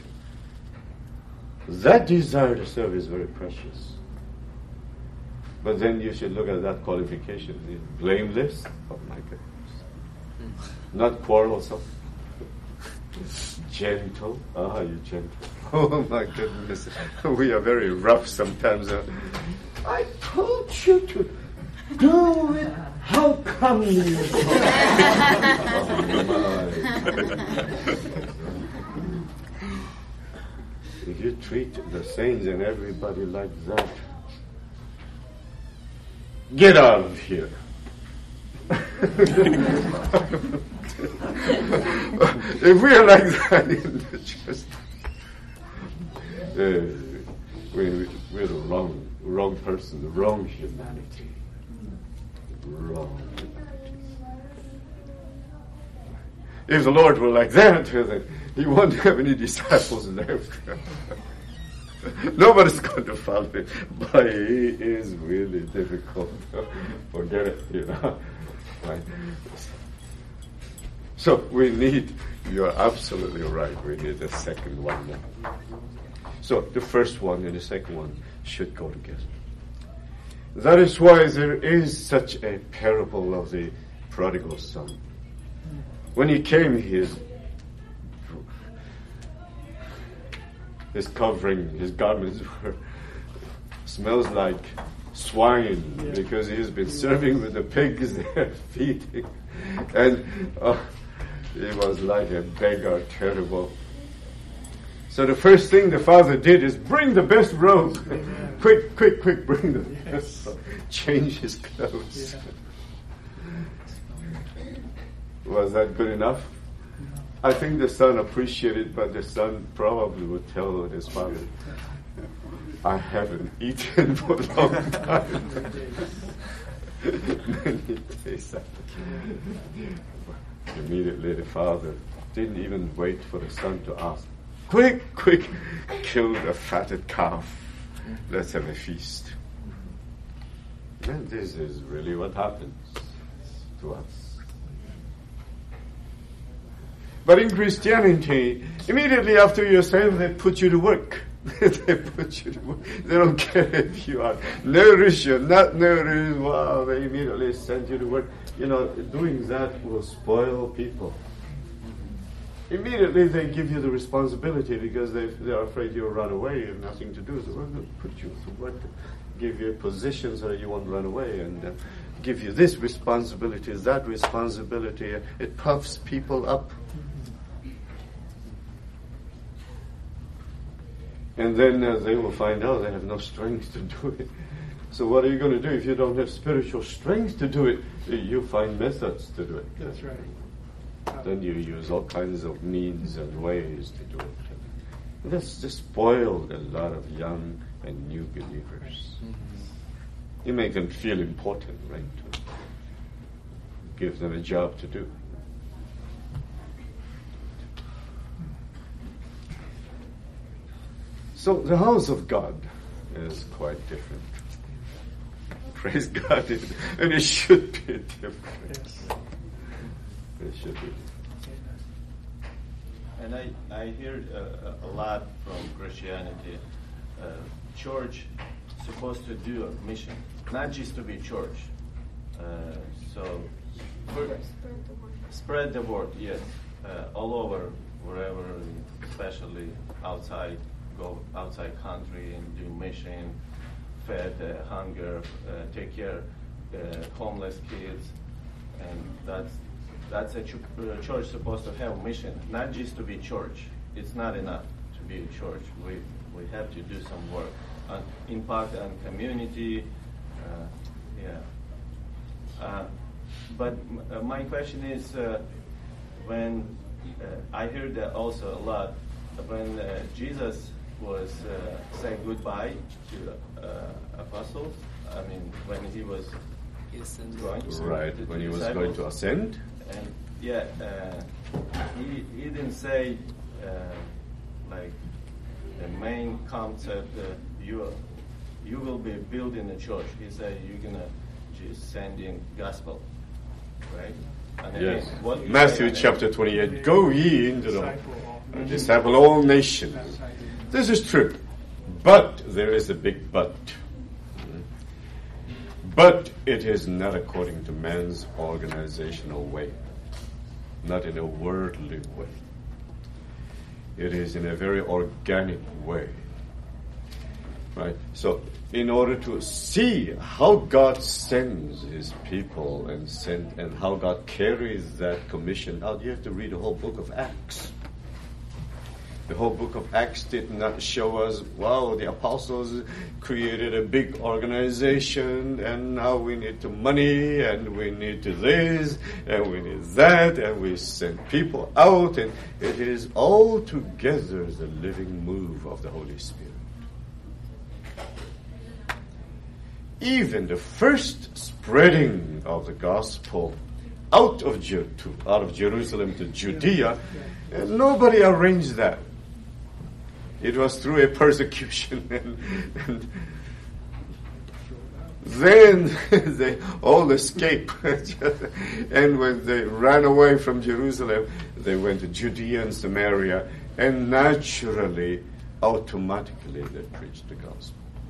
that desire to serve is very precious. But then you should look at that qualification. Blameless? Oh my goodness. Not quarrelsome. Gentle. Ah, you gentle. Oh my goodness. We are very rough sometimes. Uh, I told you to do it. How come you? Oh my. If you treat the saints and everybody like that, get out of here. If we are like that in the church, uh, we, we're the wrong, wrong person, the wrong humanity. Wrong humanity. If the Lord were like that, then he won't have any disciples left. Nobody's going to follow him. But he is really difficult. Forget it, you know. Right? So we need, you're absolutely right, we need a second one now. So the first one and the second one should go together. That is why there is such a parable of the prodigal son. When he came, his his covering, his garments were smells like swine, yeah, because he's been serving with the pigs there, feeding, and uh, he was like a beggar, terrible. So the first thing the father did is bring the best robe. quick, quick, quick, bring the best robe. Change his clothes. Yeah. Was that good enough? I think the son appreciated, but the son probably would tell his father, I haven't eaten for a long time. Many days. Immediately the father didn't even wait for the son to ask. Quick, quick, kill the fatted calf. Let's have a feast. And this is really what happens to us. But in Christianity, immediately after you're saved, they put you to work. They put you to work. They don't care if you are nourished or not nourished. Wow, they immediately send you to work. You know, doing that will spoil people. Immediately they give you the responsibility because they they're afraid you'll run away and nothing to do. So we're going to put you to work, give you a position so that you won't run away, and uh, give you this responsibility, that responsibility. It puffs people up. And then uh, they will find out they have no strength to do it. So what are you going to do if you don't have spiritual strength to do it? You find methods to do it. That's right. Then you use all kinds of means and ways to do it. And that's just spoiled a lot of young and new believers. You make them feel important, right? Give them a job to do. So the house of God is quite different. Praise God. And it should be different. Yes. It should be. And I, I hear uh, a lot from Christianity. Uh, church supposed to do a mission, not just to be church. Uh, so for, spread the word, yes, uh, all over, wherever, especially outside, go outside country and do mission, fed uh, hunger, uh, take care uh, homeless kids, and that's that's a ch- uh, church supposed to have mission, not just to be church. It's not enough to be a church. We we have to do some work, on impact on community. Uh, yeah. Uh, but m- uh, my question is, uh, when uh, I heard that also a lot, when uh, Jesus was uh, saying goodbye to uh, apostles. I mean, when he was going to Right, to when the he was disciples. going to ascend. And yeah, uh, he he didn't say uh, like the main concept. Uh, you you will be building a church. He said you're gonna just send in gospel, right? And Yes. again, what you Matthew say, chapter twenty-eight. Go ye into the Disciple all uh, men. disciple all nations. That's right. This is true. But there is a big but. But it is not according to man's organizational way, not in a worldly way. It is in a very organic way. Right? So, in order to see how God sends his people and send, and how God carries that commission out, you have to read the whole book of Acts. The whole book of Acts did not show us, wow, the apostles created a big organization and now we need to money and we need to this and we need that and we send people out, and it is all together the living move of the Holy Spirit. Even the first spreading of the gospel out of, Ju- to, out of Jerusalem to Judea, uh, nobody arranged that. It was through a persecution, and, and then they all escaped. And when they ran away from Jerusalem, they went to Judea and Samaria, and naturally, automatically, they preached the gospel.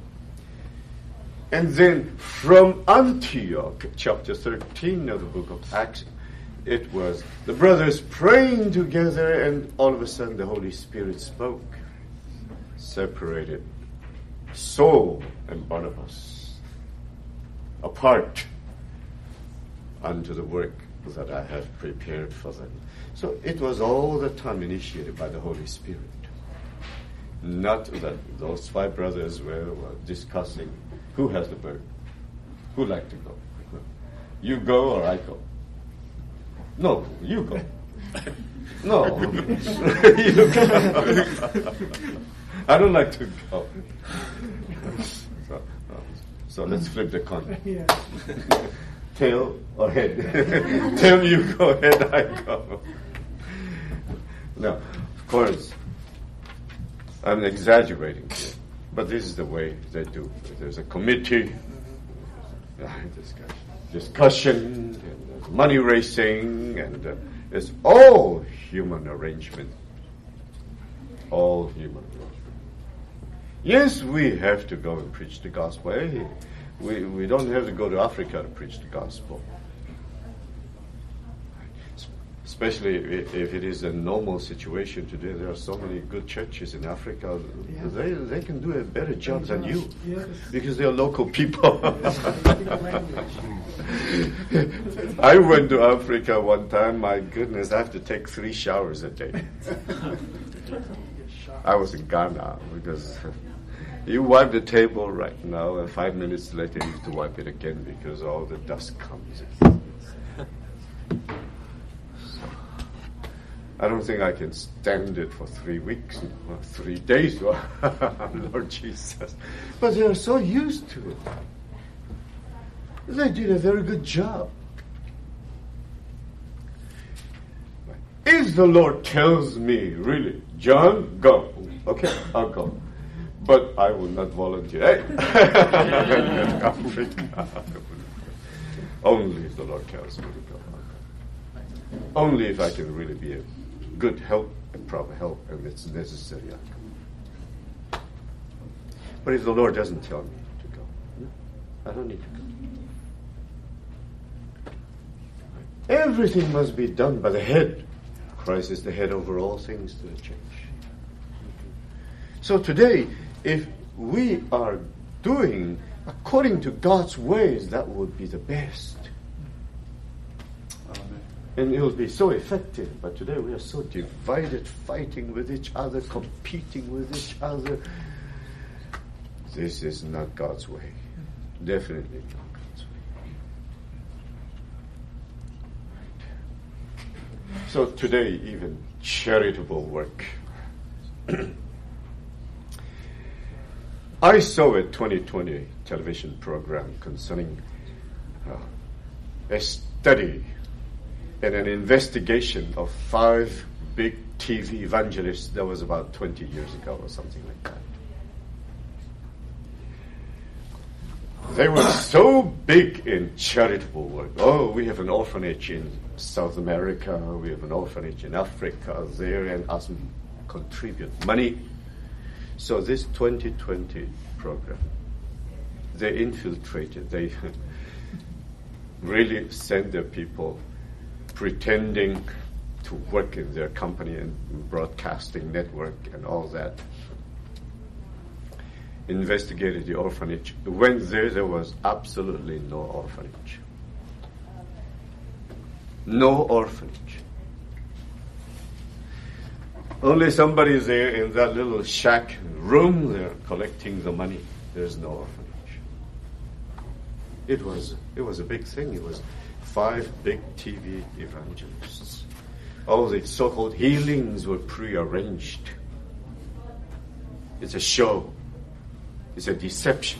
And then from Antioch, chapter thirteen of the book of Acts, it was the brothers praying together, and all of a sudden the Holy Spirit spoke. Separated Saul and Barnabas apart unto the work that I have prepared for them. So it was all the time initiated by the Holy Spirit. Not that those five brothers were, were discussing who has the burden, who like to go. You go or I go. No, you go. No. You go. I don't like to go. So, so let's flip the coin. Yeah. Tail or head? Tail, you go, head, I go. No, of course, I'm exaggerating here, but this is the way they do. There's a committee, uh, discussion, discussion and there's money raising, and uh, it's all human arrangement. All human arrangement. Yes, we have to go and preach the gospel. Hey, we, we don't have to go to Africa to preach the gospel. Especially if it is a normal situation today. There are so many good churches in Africa. Yeah. They they can do a better job than you. Yes. Because they are local people. I went to Africa one time. My goodness, I have to take three showers a day. I was in Ghana because you wipe the table right now, and five minutes later you have to wipe it again because all the dust comes in. I don't think I can stand it for three weeks or three days, Lord Jesus. But they are so used to it. They did a very good job. If the Lord tells me, really, John, go. Okay, I'll go. But I will not volunteer. Hey! Only if the Lord tells me to go. Only if I can really be a good help and proper help, and it's necessary, I come. But if the Lord doesn't tell me to go, I don't need to go. Everything must be done by the head. Christ is the head over all things to the church. So today, if we are doing according to God's ways, that would be the best. And it will be so effective. But today we are so divided, fighting with each other, competing with each other. This is not God's way. Definitely not God's way. So today, even charitable work. I saw a twenty twenty television program concerning uh, a study and an investigation of five big T V evangelists. That was about twenty years ago or something like that. They were so big in charitable work. Oh, we have an orphanage in South America, we have an orphanage in Africa, there, and us contribute money. So this twenty twenty program, they infiltrated, they really sent their people pretending to work in their company and broadcasting network and all that. Investigated the orphanage. Went there, there was absolutely no orphanage. No orphanage. Only somebody there in that little shack room, they're collecting the money. There's no orphanage. It was, it was a big thing. It was five big T V evangelists. All the so-called healings were prearranged. It's a show. It's a deception.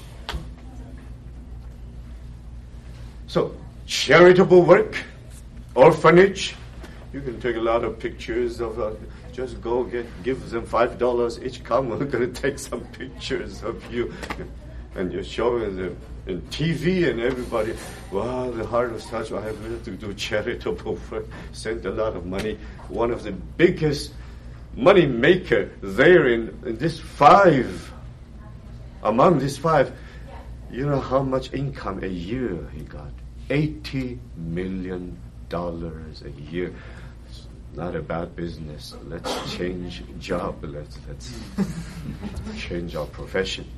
So, charitable work, orphanage, you can take a lot of pictures of, uh, just go get, give them five dollars each, come, we're going to take some pictures of you. And you're showing them in T V and everybody, wow, the heart was touched. I have to do charitable work, sent a lot of money. One of the biggest money maker there in, in this five, among these five, you know how much income a year he got? eighty million dollars a year. It's not a bad business. Let's change job. Let's, let's change our profession.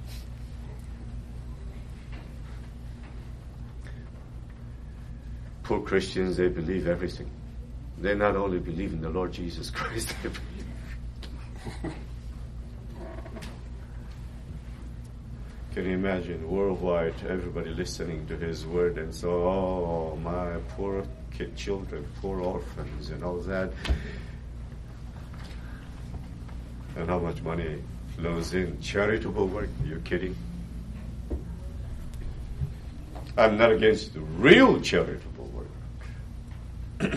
Poor Christians, they believe everything. They not only believe in the Lord Jesus Christ, they believe. Can you imagine worldwide everybody listening to his word and so, oh, my poor kid children, poor orphans and all that. And how much money flows in? Charitable work? Are you kidding? I'm not against the real charitable work.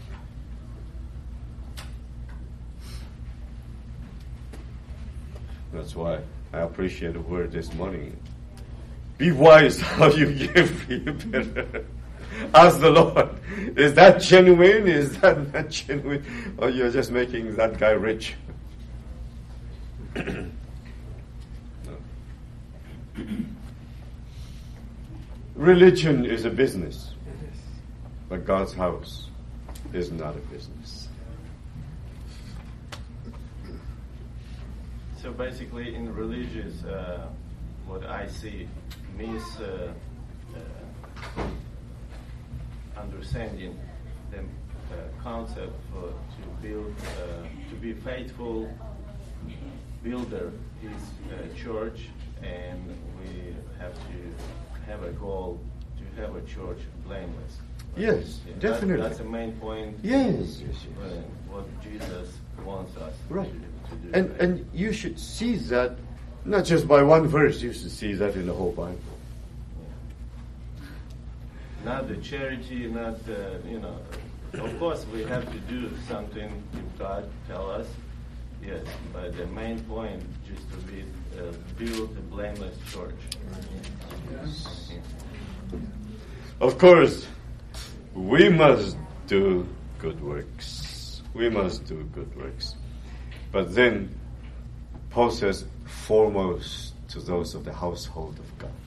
That's why I appreciate the word this morning. Be wise how you give. You better ask the Lord, is that genuine? Is that not genuine? Or you're just making that guy rich? No. Religion is a business, but God's house is not a business. So basically, in religious, uh, what I see means uh, uh, understanding the uh, concept for, to build, uh, to be faithful builder is uh, church, and we have to have a goal to have a church blameless. Yes, Yeah, definitely. That, that's the main point. Yes, yes, yes. uh, what Jesus wants us Right. to, to do. And and you should see that not just by one verse, you should see that in the whole Bible. Not the charity, not the, you know, of course we have to do something if God tell us, yes, but the main point just to be uh, build a blameless church. Yes. Of course, we must do good works. We must do good works. But then, Paul says, foremost to those of the household of God.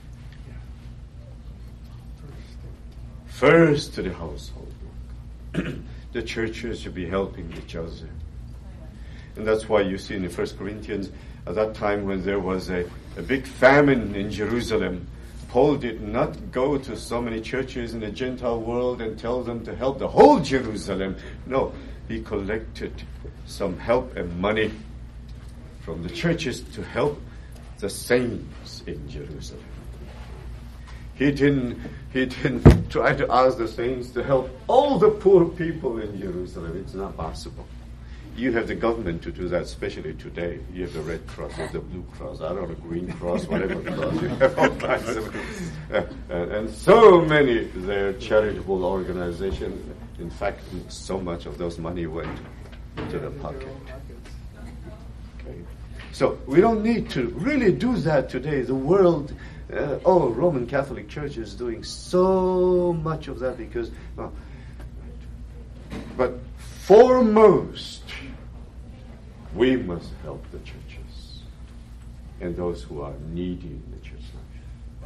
First to the household of God. The churches should be helping each other. And that's why you see in the First Corinthians, at that time when there was a, a big famine in Jerusalem, Paul did not go to so many churches in the Gentile world and tell them to help the whole Jerusalem. No, he collected some help and money from the churches to help the saints in Jerusalem. He didn't, he didn't try to ask the saints to help all the poor people in Jerusalem. It's not possible. You have the government to do that, especially today. You have the Red Cross, you have the Blue Cross, I don't know, Green Cross, whatever cross. You have all kinds of, uh, and, and so many their charitable organizations. In fact, so much of those money went to the pocket. Okay. So we don't need to really do that today. The world, uh, oh, Roman Catholic Church is doing so much of that because, well, but foremost, we must help the churches and those who are needy in the church life.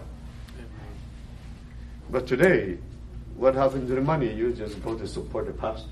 But today, what happens to the money? You just go to support the pastor.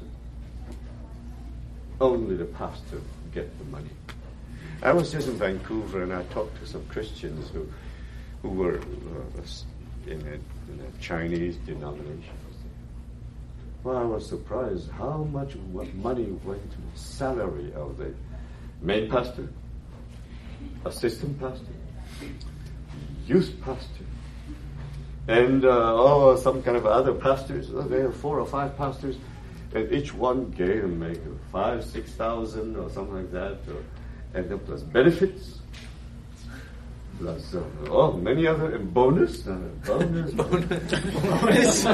Only the pastor get the money. I was just in Vancouver and I talked to some Christians who who were uh, in, a, in a Chinese denomination. Well, I was surprised how much money went to the salary of the main pastor, assistant pastor, youth pastor, and uh, oh, some kind of other pastors. Oh, there are four or five pastors, and each one gave them maybe five, six thousand or something like that, or, and then plus benefits, plus uh, oh, many other, and bonus, uh, bonus, bonus.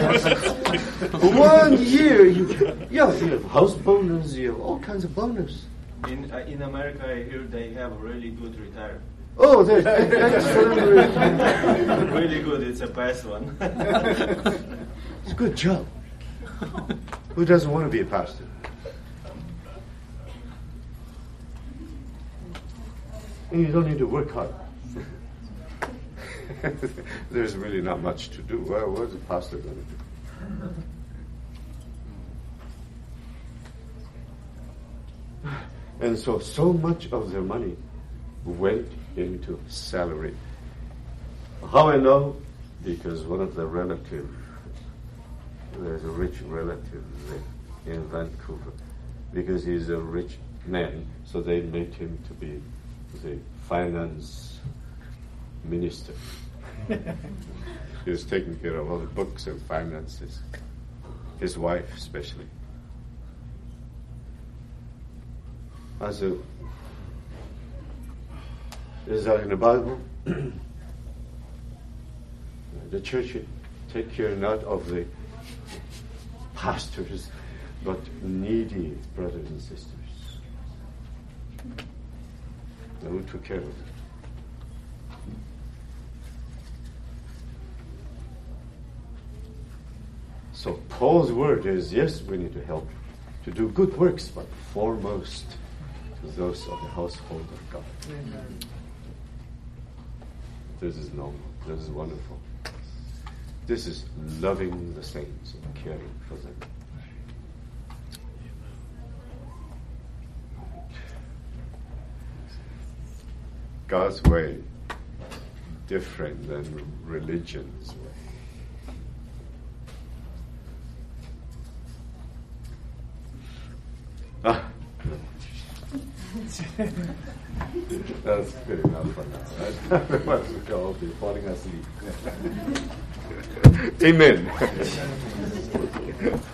One year, you, yeah, you have house bonus, you have all kinds of bonus. In uh, in America, I hear they have really good retirement. Oh, that's excellent. Really good. It's the best one. It's a good job. Who doesn't want to be a pastor? And you don't need to work hard. There's really not much to do. Well, what's a pastor going to do? And so, so much of their money went into salary. How I know? Because one of the relatives, there's a rich relative in Vancouver, because he's a rich man, so they made him to be the finance minister. He was taking care of all the books and finances, his wife especially. I said, Is that in the Bible? The church should take care not of the pastors, but needy brothers and sisters. And who took care of them? So Paul's word is, yes, we need to help to do good works, but foremost to those of the household of God. Amen. This is noble. This is wonderful. This is loving the saints and caring for them. God's way, different than religion's way. Ah. That's good enough for now. Right? Otherwise we'll all be falling asleep. Amen.